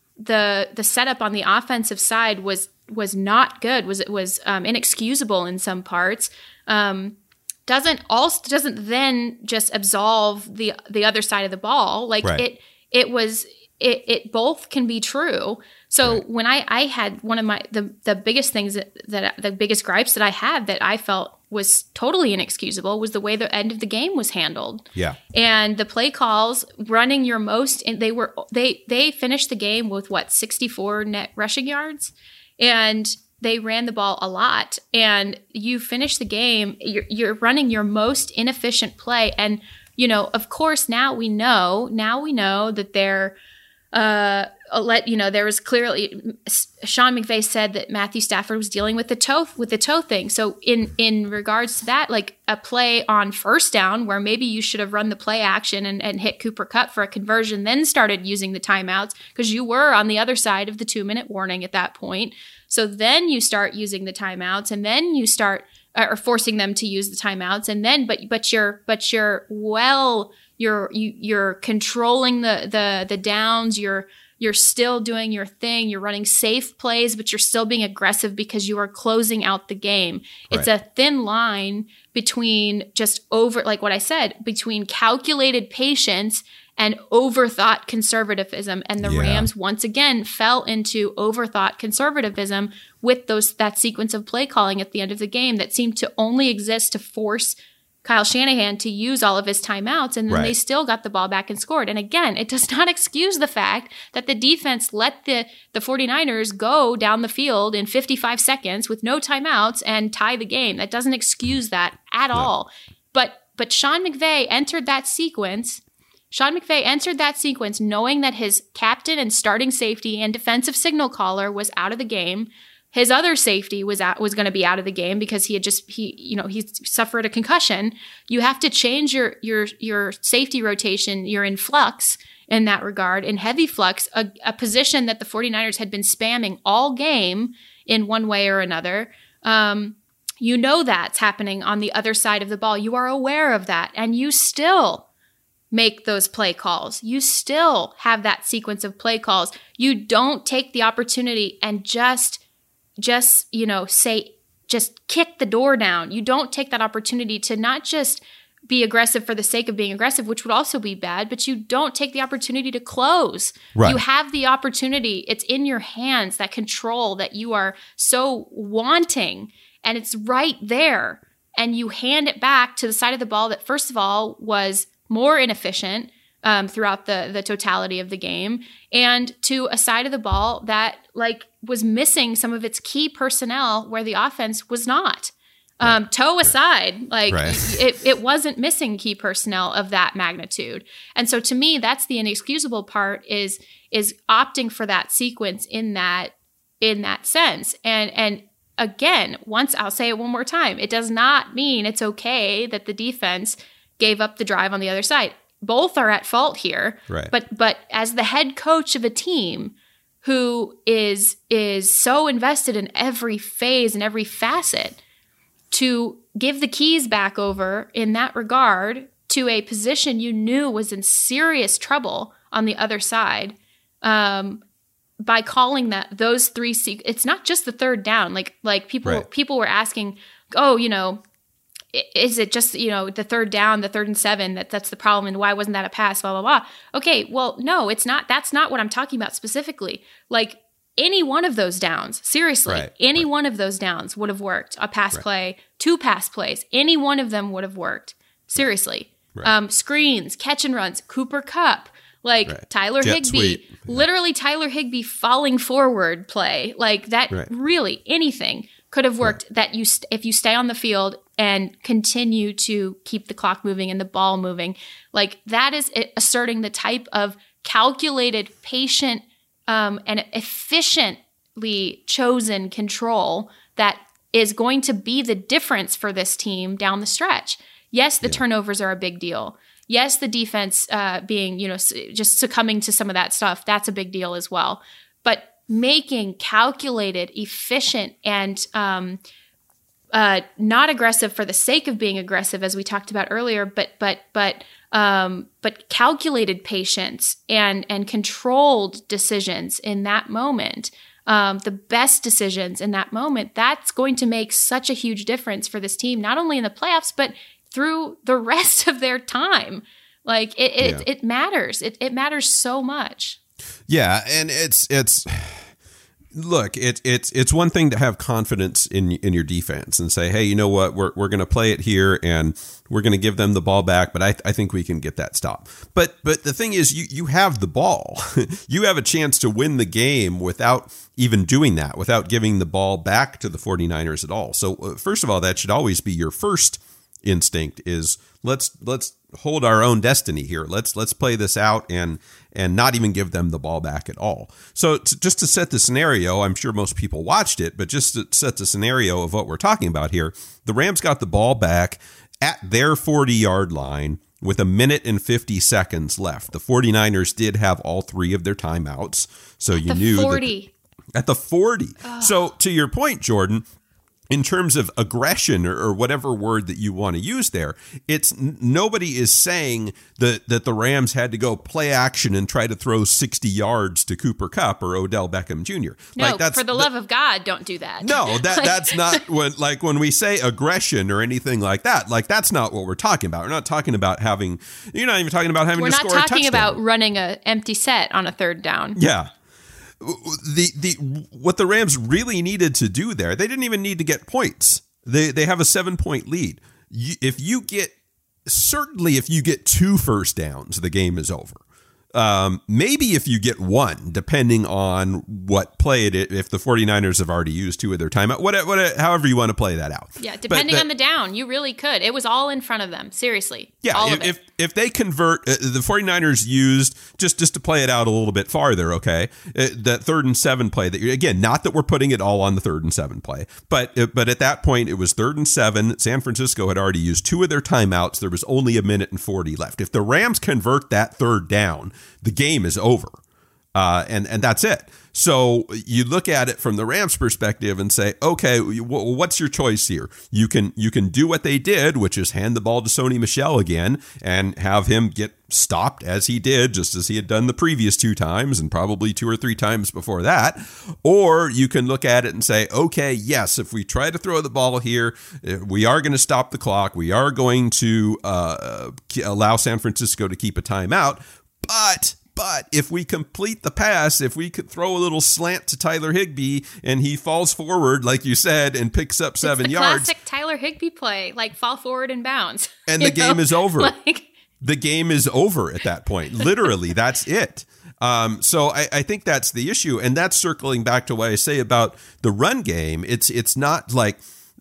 the the setup on the offensive side was was not good, was it was um, inexcusable in some parts. Um, doesn't also doesn't then just absolve the the other side of the ball. Like Right. it it was it it both can be true. So Right. when I I had one of my the the biggest things that, that the biggest gripes that I had that I felt was totally inexcusable was the way the end of the game was handled. Yeah. And the play calls running your most and they were they they finished the game with what sixty-four net rushing yards, and they ran the ball a lot, and you finish the game, you're, you're running your most inefficient play. And, you know, of course, now we know, now we know that they're, uh, let, you know, there was clearly, Sean McVay said that Matthew Stafford was dealing with the toe, with the toe thing. So in, in regards to that, like a play on first down where maybe you should have run the play action and, and hit Cooper Kupp for a conversion, then started using the timeouts because you were on the other side of the two minute warning at that point. So then you start using the timeouts, and then you start uh, or forcing them to use the timeouts, and then but but you're but you're well you're you, you're controlling the the the downs. You're you're still doing your thing. You're running safe plays, but you're still being aggressive because you are closing out the game. It's Right. a thin line between just over, like what I said, between calculated patience and overthought conservatism. And the Yeah. Rams once again fell into overthought conservatism with those that sequence of play calling at the end of the game that seemed to only exist to force Kyle Shanahan to use all of his timeouts, and then Right. they still got the ball back and scored. And again, it does not excuse the fact that the defense let the, the 49ers go down the field in fifty-five seconds with no timeouts and tie the game. That doesn't excuse that at all. But but Sean McVay entered that sequence Sean McVay entered that sequence knowing that his captain and starting safety and defensive signal caller was out of the game. His other safety was out, was going to be out of the game because he had just he you know he suffered a concussion. You have to change your your your safety rotation. You're in flux in that regard, in heavy flux, a, a position that the 49ers had been spamming all game in one way or another. Um, you know that's happening on the other side of the ball. You are aware of that, and you still make those play calls. You still have that sequence of play calls. You don't take the opportunity and just, just, you know, say, just kick the door down. You don't take that opportunity to not just be aggressive for the sake of being aggressive, which would also be bad, but you don't take the opportunity to close. Right. You have the opportunity. It's in your hands, that control that you are so wanting, and it's right there. And you hand it back to the side of the ball that, first of all, was more inefficient um, throughout the the totality of the game, and to a side of the ball that like was missing some of its key personnel where the offense was not. Um, right. Toe aside, like right. it, it wasn't missing key personnel of that magnitude. And so to me, that's the inexcusable part is is opting for that sequence in that in that sense. And and again, once I'll say it one more time, it does not mean it's okay that the defense gave up the drive on the other side. Both are at fault here. Right. But but as the head coach of a team who is is so invested in every phase and every facet, to give the keys back over in that regard to a position you knew was in serious trouble on the other side, um, by calling that those three, se- it's not just the third down. Like like people Right. people were asking, oh, you know, is it just, you know, the third down, the third and seven, that that's the problem, and why wasn't that a pass, blah, blah, blah. Okay, well, no, it's not. That's not what I'm talking about specifically. Like, any one of those downs, seriously, Right, any right. one of those downs would have worked. A pass Right. play, two pass plays, any one of them would have worked. Seriously. Right. Um, screens, catch and runs, Cooper Kupp, like Right. Tyler Jet Higbee, sweep. Yeah. literally Tyler Higbee falling forward play, like that. Right. Really, anything could have worked. That you, st- if you stay on the field and continue to keep the clock moving and the ball moving, like that is it, asserting the type of calculated, patient, um, and efficiently chosen control that is going to be the difference for this team down the stretch. Yes, the turnovers are a big deal. Yes, the defense uh, being, you know, s- just succumbing to some of that stuff, that's a big deal as well. But making calculated, efficient, and um, uh, not aggressive for the sake of being aggressive, as we talked about earlier, but but but um, but calculated patience and and controlled decisions in that moment. Um, the best decisions in that moment, that's going to make such a huge difference for this team, not only in the playoffs, but through the rest of their time. Like it, it, Yeah. it matters. It, it matters so much. Yeah, and it's it's look, it's it's it's one thing to have confidence in in your defense and say, hey, you know what, we're we're going to play it here and we're going to give them the ball back, but I I think we can get that stop. But but the thing is, you you have the ball, you have a chance to win the game without even doing that, without giving the ball back to the 49ers at all. So uh, first of all, that should always be your first instinct is let's let's hold our own destiny here. Let's let's play this out and and not even give them the ball back at all. So to, just to set the scenario, I'm sure most people watched it, but just to set the scenario of what we're talking about here, the Rams got the ball back at their forty-yard line with a minute and fifty seconds left. The 49ers did have all three of their timeouts, so you The knew forty. That, at the forty. Oh. So to your point, Jordan, in terms of aggression or, or whatever word that you want to use there, it's n- nobody is saying that, that the Rams had to go play action and try to throw sixty yards to Cooper Kupp or Odell Beckham Junior No, like that's, for the love of God, don't do that. No, that Like- that's not what, like when we say aggression or anything like that, like that's not what we're talking about. We're not talking about having, you're not even talking about having We're to not score a talking touchdown. about running a empty set on a third down. Yeah. The the what the Rams really needed to do there, they didn't even need to get points. They they have a seven point lead. You, if you get certainly if you get two first downs, the game is over. Um, maybe if you get one, depending on what play it, if the 49ers have already used two of their timeout, whatever, whatever, however you want to play that out. Yeah, depending that, on the down, you really could. It was all in front of them. Seriously. Yeah, all if, of it. if if they convert, uh, the 49ers used, just, just to play it out a little bit farther, okay, uh, that third and seven play, that again, not that we're putting it all on the third and seven play, but uh, but at that point, it was third and seven. San Francisco had already used two of their timeouts. There was only a minute and forty left. If the Rams convert that third down, the game is over. Uh, and, and that's it. So you look at it from the Rams' perspective and say, okay, what's your choice here? You can you can do what they did, which is hand the ball to Sony Michel again and have him get stopped as he did, just as he had done the previous two times and probably two or three times before that. Or you can look at it and say, okay, yes, if we try to throw the ball here, we are going to stop the clock. We are going to uh, allow San Francisco to keep a timeout. But... But if we complete the pass, if we could throw a little slant to Tyler Higbee and he falls forward, like you said, and picks up seven it's the yards. Classic Tyler Higbee play, like fall forward and bounce. And the game know? is over. Like, the game is over at that point. Literally, that's it. Um, so I, I think that's the issue. And that's circling back to what I say about the run game. It's it's not like...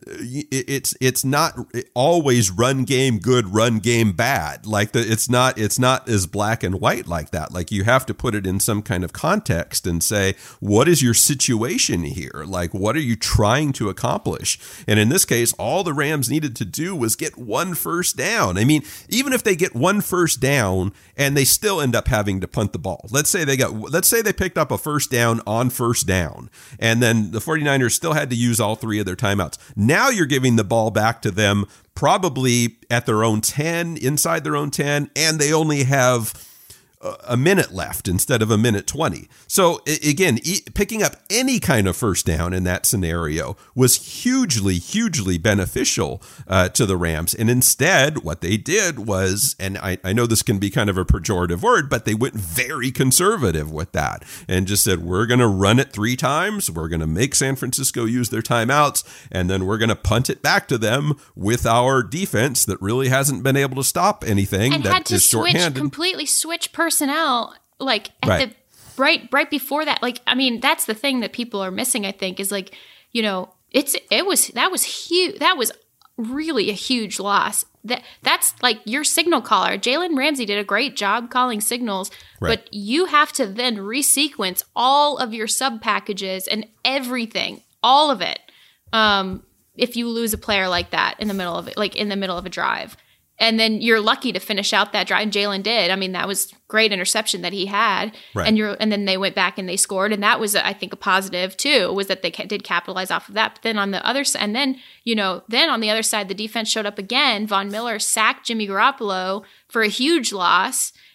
It's it's not always run game good, run game bad. Like the it's not it's not as black and white like that. Like you have to put it in some kind of context and say, what is your situation here? Like what are you trying to accomplish? And in this case, all the Rams needed to do was get one first down. I mean, even if they get one first down and they still end up having to punt the ball. Let's say they got let's say they picked up a first down on first down, and then the 49ers still had to use all three of their timeouts. Now Now you're giving the ball back to them probably at their own ten, inside their own ten, and they only have a minute left instead of a minute twenty. So again, picking up any kind of first down in that scenario was hugely, hugely beneficial uh, to the Rams. And instead, what they did was, and I, I know this can be kind of a pejorative word, but they went very conservative with that and just said, we're going to run it three times. We're going to make San Francisco use their timeouts, and then we're going to punt it back to them with our defense that really hasn't been able to stop anything. and that had to is switch, shorthanded. completely switch personnel, like at Right. the right right before that. Like, I mean, that's the thing that people are missing, I think, is like, you know, it's it was that was huge. That was really a huge loss. That that's like your signal caller. Jalen Ramsey did a great job calling signals, Right. but you have to then resequence all of your sub packages and everything, all of it. Um, if you lose a player like that in the middle of it, like in the middle of a drive. And then you're lucky to finish out that drive. And Jalen did. I mean, that was great interception that he had. Right. And you're, and then they went back and they scored, and that was, I think, a positive too. Was that they ca- did capitalize off of that. But then on the other side, and then you know, then on the other side, the defense showed up again. Von Miller sacked Jimmy Garoppolo for a huge loss,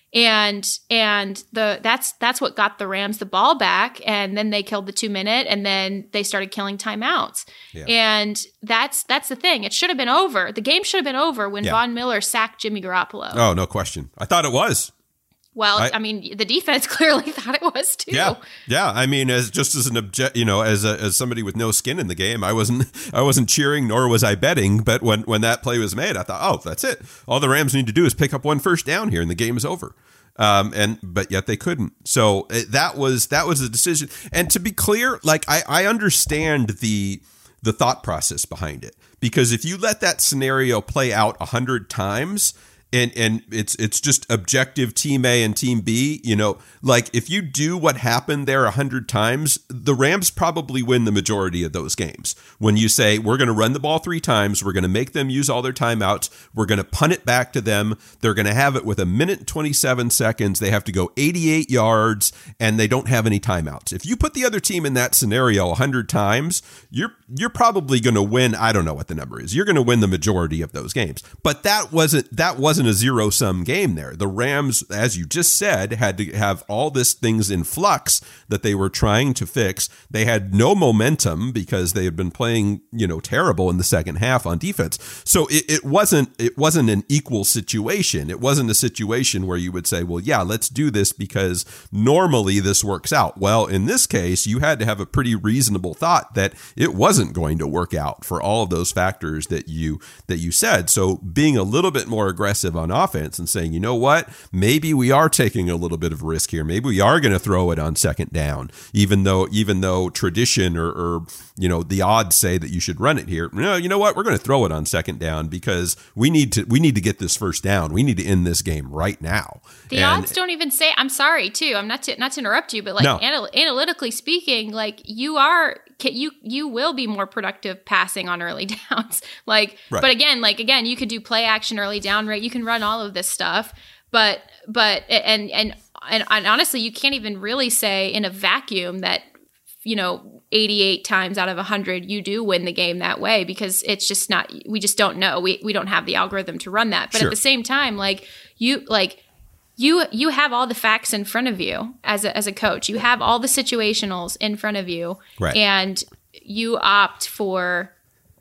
And and the that's that's what got the Rams the ball back, and then they killed the two minute, and then they started killing timeouts. Yeah. And that's that's the thing. It should have been over. The game should have been over when yeah. Von Miller sacked Jimmy Garoppolo. Oh, no question. I thought it was. Well, I, I mean, the defense clearly thought it was too. Yeah, yeah. I mean, as just as an object, you know, as a, as somebody with no skin in the game, I wasn't I wasn't cheering, nor was I betting. But when when that play was made, I thought, oh, that's it. All the Rams need to do is pick up one first down here, and the game is over. Um, and but yet they couldn't. So it, that was that was the decision. And to be clear, like I, I understand the the thought process behind it, because if you let that scenario play out a hundred times. And and it's it's just objective team A and team B, you know, like if you do what happened there a hundred times, the Rams probably win the majority of those games. When you say, we're going to run the ball three times, we're going to make them use all their timeouts, we're going to punt it back to them, they're going to have it with a minute and twenty-seven seconds, they have to go eighty-eight yards, and they don't have any timeouts. If you put the other team in that scenario a hundred times, you're you're probably going to win. I don't know what the number is. You're going to win the majority of those games. But that wasn't that wasn't a zero-sum game there. The Rams, as you just said, had to have all this things in flux that they were trying to fix. They had no momentum because they had been playing, you know, terrible in the second half on defense. So it, it wasn't it wasn't an equal situation. It wasn't a situation where you would say, well, yeah, let's do this because normally this works out. Well, in this case, you had to have a pretty reasonable thought that it wasn't going to work out for all of those factors that you that you said. So being a little bit more aggressive on offense and saying, you know what, maybe we are taking a little bit of risk here. Maybe we are going to throw it on second down, even though even though tradition or, or you know the odds say that you should run it here. No, you know what, we're going to throw it on second down because we need to we need to get this first down. We need to end this game right now. The and, odds don't even say. I'm sorry too. I'm not to not to interrupt you, but like no. anal- analytically speaking, like you are you you will be more productive passing on early downs. Like, right. But again, like again, you could do play action early down, right? You can run all of this stuff, but but and and and, and honestly, you can't even really say in a vacuum that, you know, eighty-eight times out of one hundred you do win the game that way, because it's just not. We just don't know. We we don't have the algorithm to run that. But sure. At the same time, like you like. You you have all the facts in front of you as a, as a coach. You have all the situationals in front of you, right. And you opt for,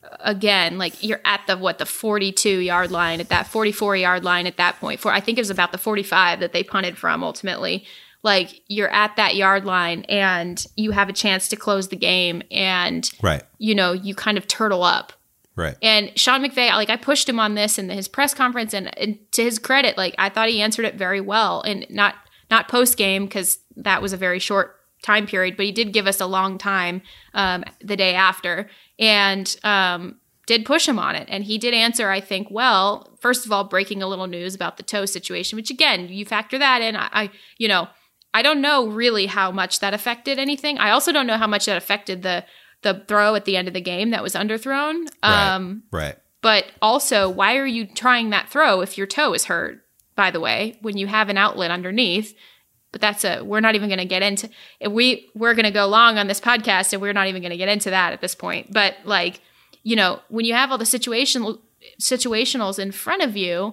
again, like you're at the what the forty-two yard line, at that forty-four yard line at that point. For I think it was about the forty-five that they punted from ultimately. Like you're at that yard line and you have a chance to close the game, and right. you know you kind of turtle up. Right. And Sean McVay, like I pushed him on this in his press conference, and, and to his credit, like I thought he answered it very well, and not not post game because that was a very short time period, but he did give us a long time um, the day after, and um, did push him on it, and he did answer, I think, well. First of all, breaking a little news about the toe situation, which again, you factor that in. I, I you know, I don't know really how much that affected anything. I also don't know how much that affected the. the throw at the end of the game that was underthrown. Um, right, right. But also, why are you trying that throw if your toe is hurt, by the way, when you have an outlet underneath? But that's a, we're not even going to get into, we, we're going to go long on this podcast and we're not even going to get into that at this point. But like, you know, when you have all the situational situationals in front of you,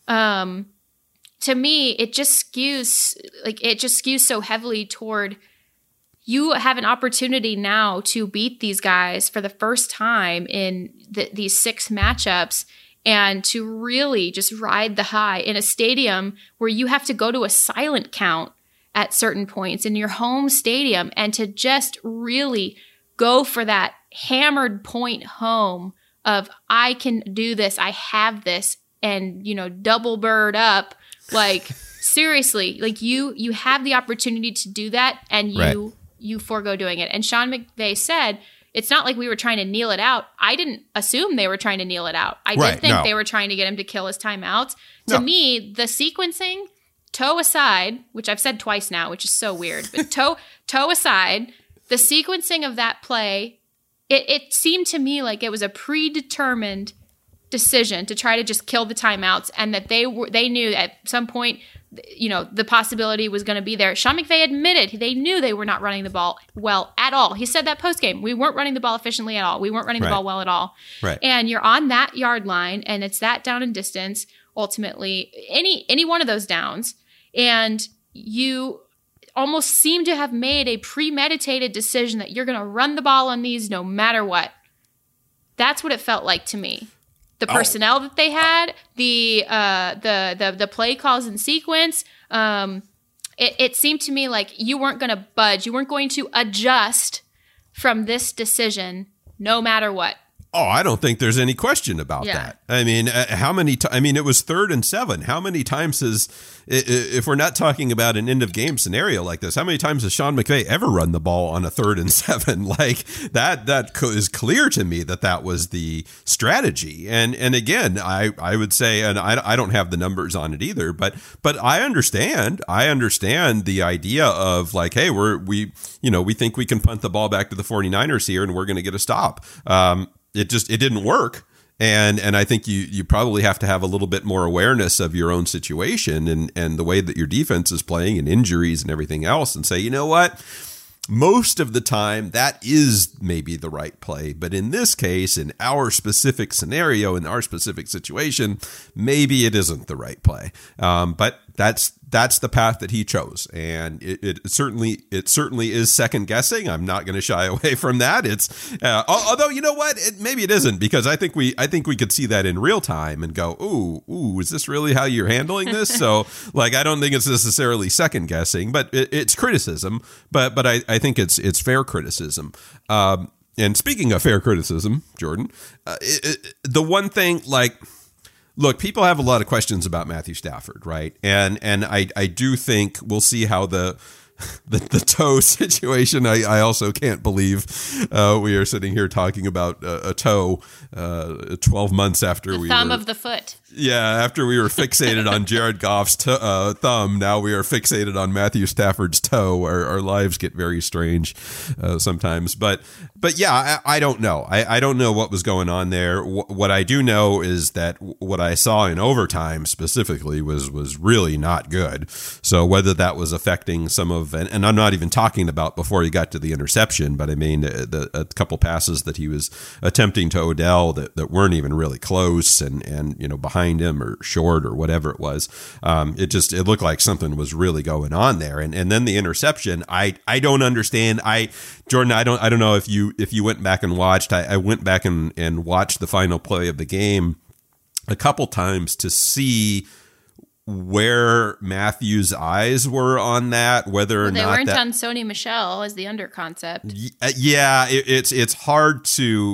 um, to me, it just skews, like it just skews so heavily toward, you have an opportunity now to beat these guys for the first time in the, these six matchups, and to really just ride the high in a stadium where you have to go to a silent count at certain points in your home stadium, and to just really go for that hammered point home of I can do this, I have this, and, you know, double bird up. Like, seriously, like you you have the opportunity to do that, and you right. you forego doing it. And Sean McVay said, it's not like we were trying to kneel it out. I didn't assume they were trying to kneel it out. I right, did think no. they were trying to get him to kill his timeouts. To no. me, the sequencing, toe aside, which I've said twice now, which is so weird, but toe toe aside, the sequencing of that play, it, it seemed to me like it was a predetermined decision to try to just kill the timeouts, and that they were they knew at some point, you know, the possibility was going to be there. Sean McVay admitted they knew they were not running the ball well at all. He said that post-game. We weren't running the ball efficiently at all. We weren't running right. the ball well at all. Right. And you're on that yard line, and it's that down in distance, ultimately, any any one of those downs, and you almost seem to have made a premeditated decision that you're going to run the ball on these no matter what. That's what it felt like to me. The personnel oh. that they had, the uh, the the the play calls in sequence, um, it, it seemed to me like you weren't going to budge. You weren't going to adjust from this decision no matter what. Oh, I don't think there's any question about yeah. that. I mean, uh, how many t- I mean, it was third and seven. How many times has, if we're not talking about an end of game scenario like this, how many times has Sean McVay ever run the ball on a third and seven? Like that, that is clear to me that that was the strategy. And, and again, I, I would say, and I, I don't have the numbers on it either, but, but I understand, I understand the idea of like, hey, we're, we, you know, we think we can punt the ball back to the 49ers here and we're going to get a stop. Um, It just, it didn't work. And, and I think you, you probably have to have a little bit more awareness of your own situation and, and the way that your defense is playing and injuries and everything else and say, you know what? Most of the time that is maybe the right play. But in this case, in our specific scenario, in our specific situation, maybe it isn't the right play. Um, but that's, that's the path that he chose. And it, it certainly, it certainly is second guessing. I'm not going to shy away from that. It's, uh, although, you know what, it, maybe it isn't, because I think we, I think we could see that in real time and go, ooh, ooh, is this really how you're handling this? So like, I don't think it's necessarily second guessing, but it, it's criticism, but, but I, I think it's, it's fair criticism. Um, and speaking of fair criticism, Jordan, uh, it, it, the one thing like, look, people have a lot of questions about Matthew Stafford, right? And and I, I do think we'll see how the the, the toe situation. I, I also can't believe uh, we are sitting here talking about a, a toe uh, twelve months after the we thumb were, of the foot. Yeah, after we were fixated on Jared Goff's t- uh, thumb, now we are fixated on Matthew Stafford's toe. Our, our lives get very strange uh, sometimes. But but yeah, I, I don't know. I, I don't know what was going on there. W- what I do know is that what I saw in overtime specifically was was really not good. So whether that was affecting some of, and, and I'm not even talking about before he got to the interception, but I mean the, a couple passes that he was attempting to Odell that, that weren't even really close and, and you know, behind him or short or whatever it was. Um, it just, it looked like something was really going on there. And and then the interception, I, I don't understand. I, Jordan, I don't, I don't know if you, if you went back and watched, I, I went back and, and watched the final play of the game a couple times to see where Matthew's eyes were on that, whether or well, they not weren't that, on Sony Michel as the under concept. Yeah, it, it's it's hard to,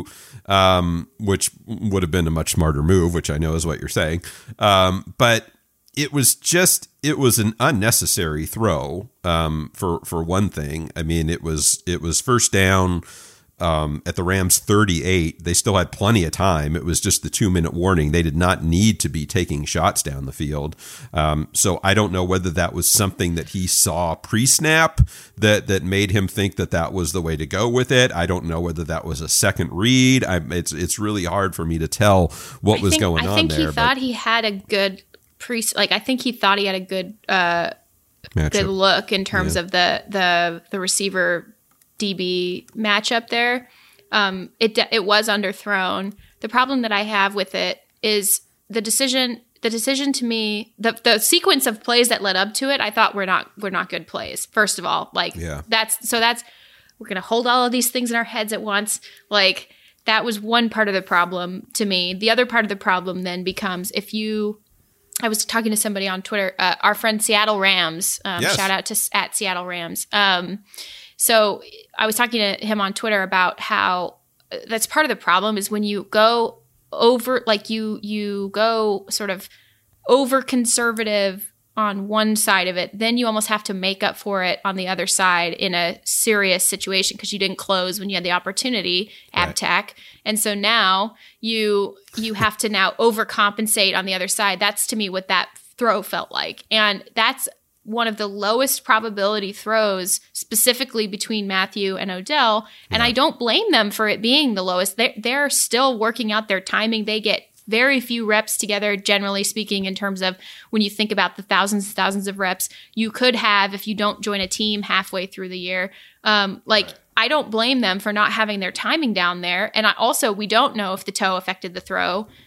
um, which would have been a much smarter move, which I know is what you're saying. Um, but it was just it was an unnecessary throw. Um, for for one thing, I mean, it was it was first down. Um, at the Rams thirty-eight, they still had plenty of time. It was just the two minute warning. They did not need to be taking shots down the field. Um, so I don't know whether that was something that he saw pre-snap that, that made him think that that was the way to go with it. I don't know whether that was a second read. I, it's, it's really hard for me to tell what I was think, going I on think there. he thought but, he had a good pre, like, I think he thought he had a good, uh, matchup. good look in terms Yeah. of the, the, the receiver D B matchup there. Um, it it was underthrown. The problem that I have with it is the decision. The decision to me, the the sequence of plays that led up to it, I thought were not were not good plays. First of all, like yeah. that's so that's we're gonna hold all of these things in our heads at once. Like that was one part of the problem to me. The other part of the problem then becomes if you. I was talking to somebody on Twitter, uh, our friend Seattle Rams. Um, yes. Shout out to at Seattle Rams. Um, So I was talking to him on Twitter about how that's part of the problem is when you go over, like you you go sort of over conservative on one side of it, then you almost have to make up for it on the other side in a serious situation because you didn't close when you had the opportunity, Abtac. Right. And so now you you have to now overcompensate on the other side. That's to me what that throw felt like. And that's one of the lowest probability throws specifically between Matthew and Odell. And yeah. I don't blame them for it being the lowest. They're, they're still working out their timing. They get very few reps together, generally speaking, in terms of when you think about the thousands and thousands of reps you could have if you don't join a team halfway through the year. Um, like, right. I don't blame them for not having their timing down there. And I also, we don't know if the toe affected the throw.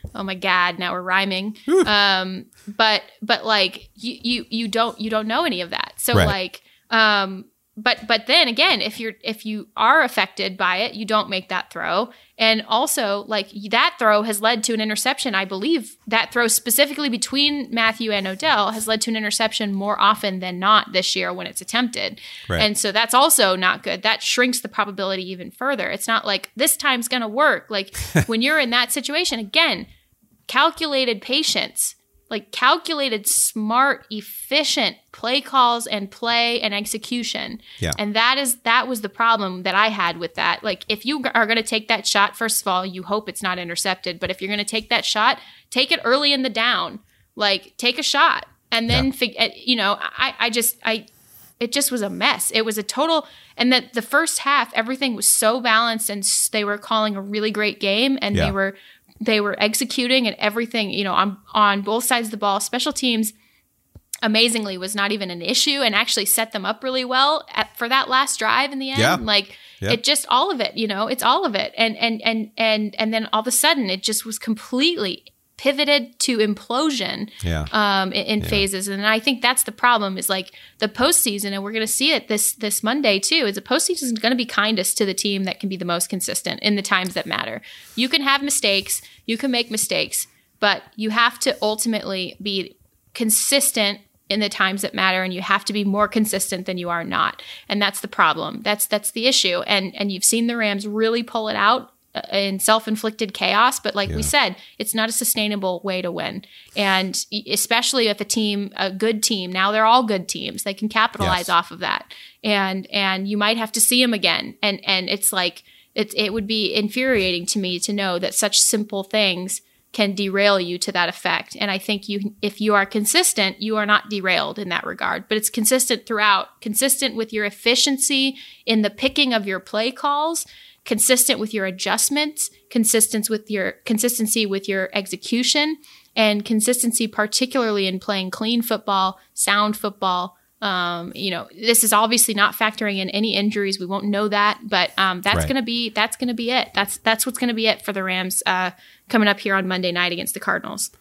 Oh my God! Now we're rhyming. Um, but but like you, you you don't you don't know any of that. So Right. like um, but but then again, if you're if you are affected by it, you don't make that throw. And also, like that throw has led to an interception. I believe that throw specifically between Matthew and Odell has led to an interception more often than not this year when it's attempted. Right. And so that's also not good. That shrinks the probability even further. It's not like this time's going to work. Like when you're in that situation, again, calculated patience, like calculated, smart, efficient play calls and play and execution. Yeah. And that is that was the problem that I had with that. Like if you are going to take that shot, first of all, you hope it's not intercepted. But if you're going to take that shot, take it early in the down. Like take a shot and then, Yeah. fig- you know, I, I just, I, it just was a mess. It was a total, and that the first half, everything was so balanced and s- they were calling a really great game and Yeah. they were, they were executing and everything, you know, on, on both sides of the ball. Special teams, amazingly, was not even an issue and actually set them up really well at, for that last drive in the end. Yeah. Like Yeah. it just, all of it, you know, it's all of it. And, and, and, and, and then all of a sudden it just was completely pivoted to implosion Yeah. um, in, in phases. And I think that's the problem is like the postseason, and we're going to see it this this Monday too, is the postseason is going to be kindest to the team that can be the most consistent in the times that matter. You can have mistakes, you can make mistakes, but you have to ultimately be consistent in the times that matter, and you have to be more consistent than you are not. And that's the problem. That's that's the issue. And and you've seen the Rams really pull it out in self-inflicted chaos, but like Yeah. we said, it's not a sustainable way to win. And especially if a team, a good team, now they're all good teams, they can capitalize Yes. off of that. And and you might have to see them again. And and it's like it it would be infuriating to me to know that such simple things can derail you to that effect. And I think you, if you are consistent, you are not derailed in that regard, but it's consistent throughout, consistent with your efficiency in the picking of your play calls, consistent with your adjustments, consistent with your consistency with your execution, and consistency particularly in playing clean football, sound football. Um, you know, this is obviously not factoring in any injuries. We won't know that, but um, that's Right. going to be that's going to be it. That's that's what's going to be it for the Rams uh, coming up here on Monday night against the Cardinals.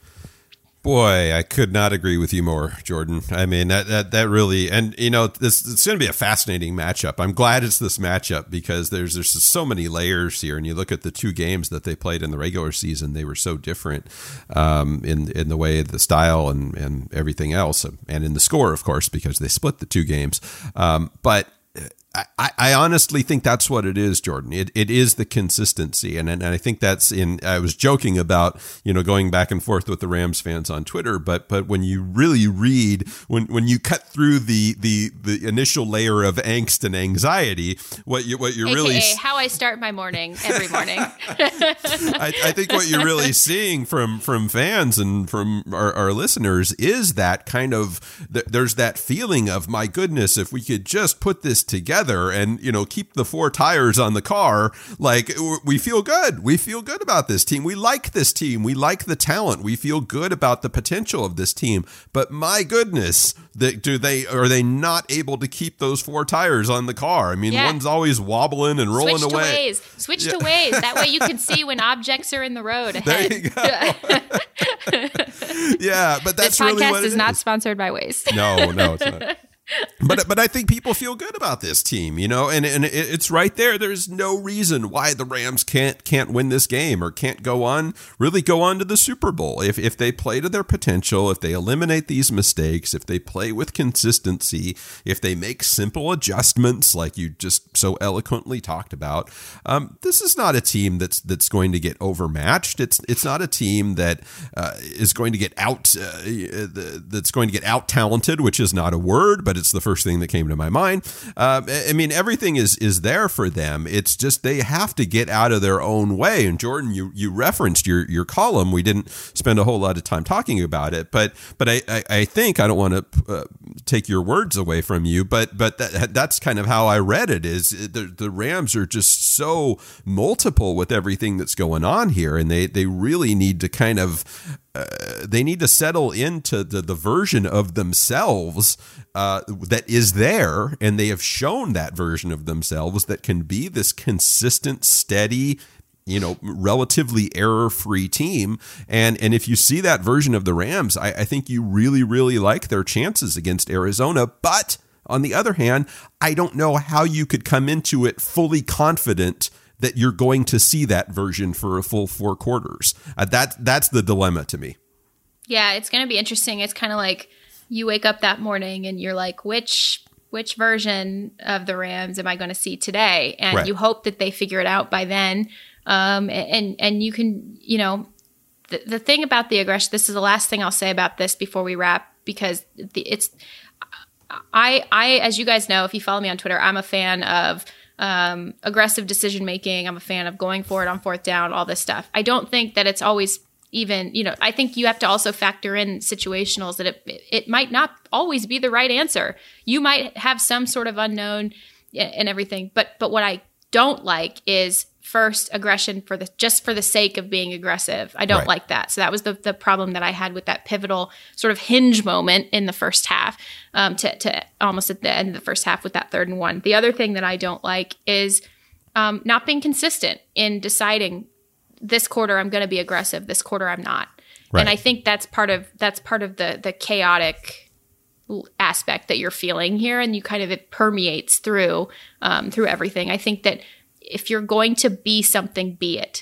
Boy, I could not agree with you more, Jordan. I mean, that that, that really, and you know, this it's going to be a fascinating matchup. I'm glad it's this matchup because there's there's just so many layers here. And you look at the two games that they played in the regular season; they were so different um, in in the way, the style, and and everything else, and in the score, of course, because they split the two games. Um, but I, I honestly think that's what it is, Jordan. It it is the consistency, and and I think that's in. I was joking about you know going back and forth with the Rams fans on Twitter, but but when you really read, when when you cut through the the the initial layer of angst and anxiety, what you what you're A K A really how I start my morning every morning. I, I think what you're really seeing from from fans and from our, our listeners is that kind of th- there's that feeling of, my goodness, if we could just put this together and you know keep the four tires on the car, like we feel good. We feel good about this team. We like this team. We like the talent. We feel good about the potential of this team. But my goodness, they, do they are they not able to keep those four tires on the car? I mean, Yeah. one's always wobbling and rolling Switch to away. ways. Switch to ways. That way you can see when objects are in the road There ahead. you go. Yeah, but that's This really podcast what it is not sponsored by Waze. No, no, it's not. But but I think people feel good about this team, you know, and and it, it's right there. There's no reason why the Rams can't can't win this game or can't go on, really go on to the Super Bowl. If if they play to their potential, if they eliminate these mistakes, if they play with consistency, if they make simple adjustments like you just so eloquently talked about, um, this is not a team that's that's going to get overmatched. It's it's not a team that uh, is going to get out uh, that's going to get out talented, which is not a word, but it's the first thing that came to my mind. Uh, I mean, everything is is there for them. It's just they have to get out of their own way. And Jordan, you you referenced your your column. We didn't spend a whole lot of time talking about it, but but I I, I think I don't want to uh, take your words away from you, but but that, that's kind of how I read it. Is the the Rams are just so multiple with everything that's going on here, and they they really need to kind of. Uh, they need to settle into the, the version of themselves uh, that is there, and they have shown that version of themselves that can be this consistent, steady, you know, relatively error-free team. And and if you see that version of the Rams, I, I think you really, really like their chances against Arizona. But on the other hand, I don't know how you could come into it fully confident that you're going to see that version for a full four quarters. Uh, that, that's the dilemma to me. Yeah, it's going to be interesting. It's kind of like you wake up that morning and you're like, which which version of the Rams am I going to see today? And right. you hope that they figure it out by then. Um, and, and you can, you know, the, the thing about the aggression, this is the last thing I'll say about this before we wrap, because the, it's, I, I, as you guys know, if you follow me on Twitter, I'm a fan of um, aggressive decision making. I'm a fan of going for it on fourth down, all this stuff. I don't think that it's always even, you know, I think you have to also factor in situationals that it, it might not always be the right answer. You might have some sort of unknown and everything. But, but what I don't like is first aggression for the, just for the sake of being aggressive. I don't right. like that. So that was the, the problem that I had with that pivotal sort of hinge moment in the first half, um, to, to almost at the end of the first half with that third and one. The other thing that I don't like is um, not being consistent in deciding this quarter I'm going to be aggressive, this quarter I'm not. Right. And I think that's part of that's part of the the chaotic aspect that you're feeling here, and you kind of it permeates through um, through everything. I think that if you're going to be something, be it.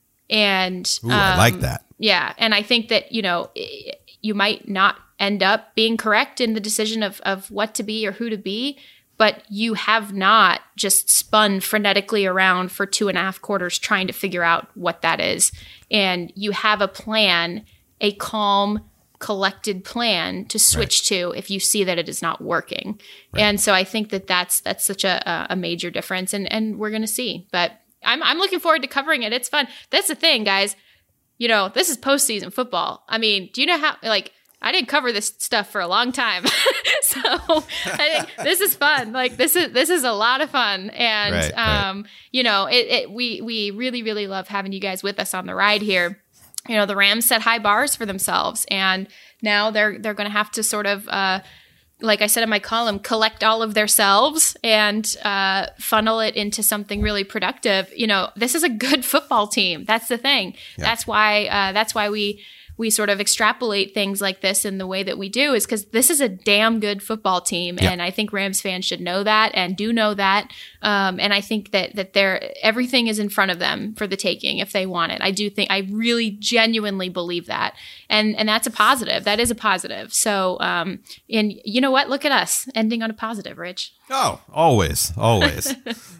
And Ooh, um, I like that. Yeah, and I think that you know you might not end up being correct in the decision of of what to be or who to be. But you have not just spun frenetically around for two and a half quarters trying to figure out what that is. And you have a plan, a calm, collected plan to switch right. to if you see that it is not working. Right. And so I think that that's that's such a, a major difference. And, and we're going to see. But I'm, I'm looking forward to covering it. It's fun. That's the thing, guys. You know, this is postseason football. I mean, do you know how, like, I didn't cover this stuff for a long time. So I think this is fun. Like this is, this is a lot of fun. And, right, um, right. you know, it, it, we, we really, really love having you guys with us on the ride here. You know, the Rams set high bars for themselves, and now they're, they're going to have to sort of, uh, like I said in my column, collect all of their selves and uh, funnel it into something really productive. You know, this is a good football team. That's the thing. Yeah. That's why, uh, that's why we, we sort of extrapolate things like this in the way that we do, is because this is a damn good football team. Yeah. And I think Rams fans should know that and do know that. Um, and I think that, that they're, everything is in front of them for the taking if they want it. I do think, I really genuinely believe that. And, and that's a positive. That is a positive. So, um, and you know what? Look at us ending on a positive, Rich. Oh, always, always.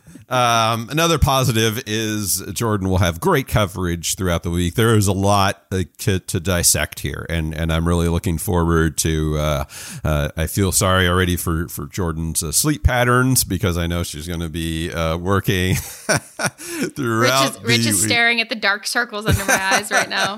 Um, another positive is Jordan will have great coverage throughout the week. There is a lot uh, to, to dissect here, and, and I'm really looking forward to. Uh, uh, I feel sorry already for for Jordan's uh, sleep patterns, because I know she's going to be uh, working throughout. Rich is, Rich is staring at the dark circles under my eyes right now.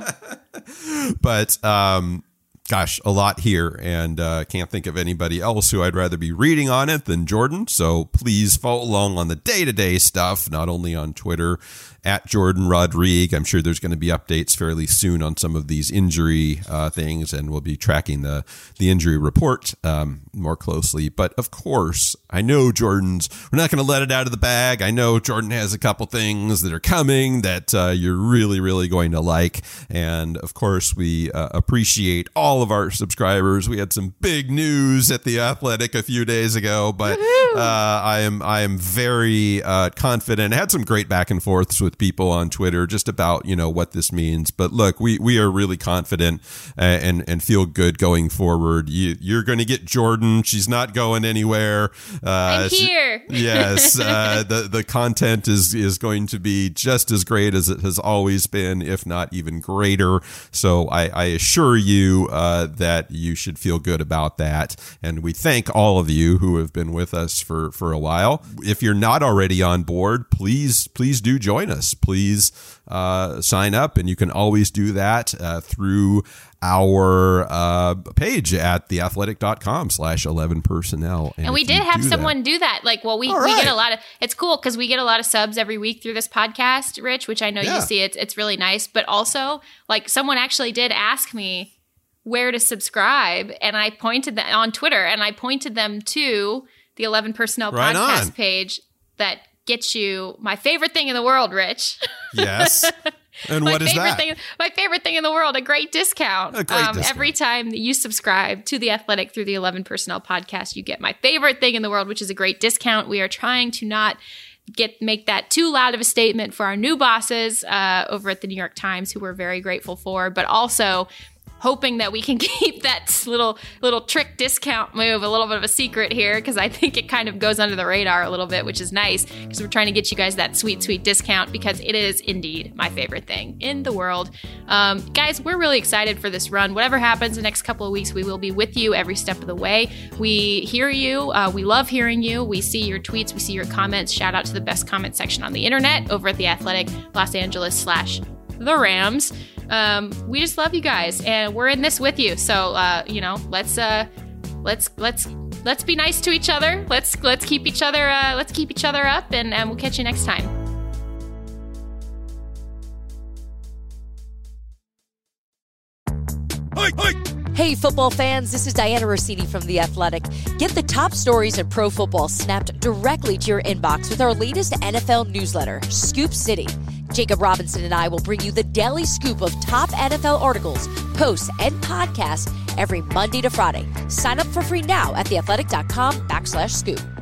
But um, gosh, a lot here, and uh, can't think of anybody else who I'd rather be reading on it than Jordan. So please follow along on the day-to-day stuff, not only on Twitter at Jordan Rodrigue. I'm sure there's going to be updates fairly soon on some of these injury uh, things, and we'll be tracking the, the injury report um, more closely. But of course, I know Jordan's, we're not going to let it out of the bag. I know Jordan has a couple things that are coming that uh, you're really, really going to like. And of course, we uh, appreciate all of our subscribers. We had some big news at The Athletic a few days ago, but uh, I am I am very uh, confident. I had some great back and forths with people on Twitter just about, you know, what this means. But look, we, we are really confident and, and feel good going forward. You, you're going to get Jordan. She's not going anywhere. Uh, I'm here. She, yes. Uh, the, the content is, is going to be just as great as it has always been, if not even greater. So I, I assure you uh, that you should feel good about that. And we thank all of you who have been with us for, for a while. If you're not already on board, please, please do join us. Please uh, sign up, and you can always do that uh, through our uh, page at theathletic.com slash 11 personnel. And, and we did have do someone that, do that. Like, well, we, right. we get a lot of, it's cool because we get a lot of subs every week through this podcast, Rich, which I know yeah. you see. It's, it's really nice. But also, like, someone actually did ask me where to subscribe, and I pointed that on Twitter, and I pointed them to the eleven personnel right podcast on. page that get you my favorite thing in the world, Rich. Yes. And what is that? Thing, my favorite thing in the world, a great discount. A great um, discount. Every time that you subscribe to The Athletic through the eleven Personnel podcast, you get my favorite thing in the world, which is a great discount. We are trying to not get make that too loud of a statement for our new bosses uh, over at the New York Times, who we're very grateful for, but also hoping that we can keep that little little trick discount move a little bit of a secret here, because I think it kind of goes under the radar a little bit, which is nice, because we're trying to get you guys that sweet, sweet discount, because it is indeed my favorite thing in the world. Um, guys, we're really excited for this run. Whatever happens the next couple of weeks, we will be with you every step of the way. We hear you. Uh, we love hearing you. We see your tweets. We see your comments. Shout out to the best comment section on the internet over at The Athletic Los Angeles slash the Rams. Um, we just love you guys, and we're in this with you. So, uh, you know, let's, uh, let's, let's, let's be nice to each other. Let's, let's keep each other, uh, let's keep each other up, and, and we'll catch you next time. Hi, hi. Hey, football fans, this is Diana Rossini from The Athletic. Get the top stories in pro football snapped directly to your inbox with our latest N F L newsletter, Scoop City. Jacob Robinson and I will bring you the daily scoop of top N F L articles, posts, and podcasts every Monday to Friday. Sign up for free now at theathletic.com backslash scoop.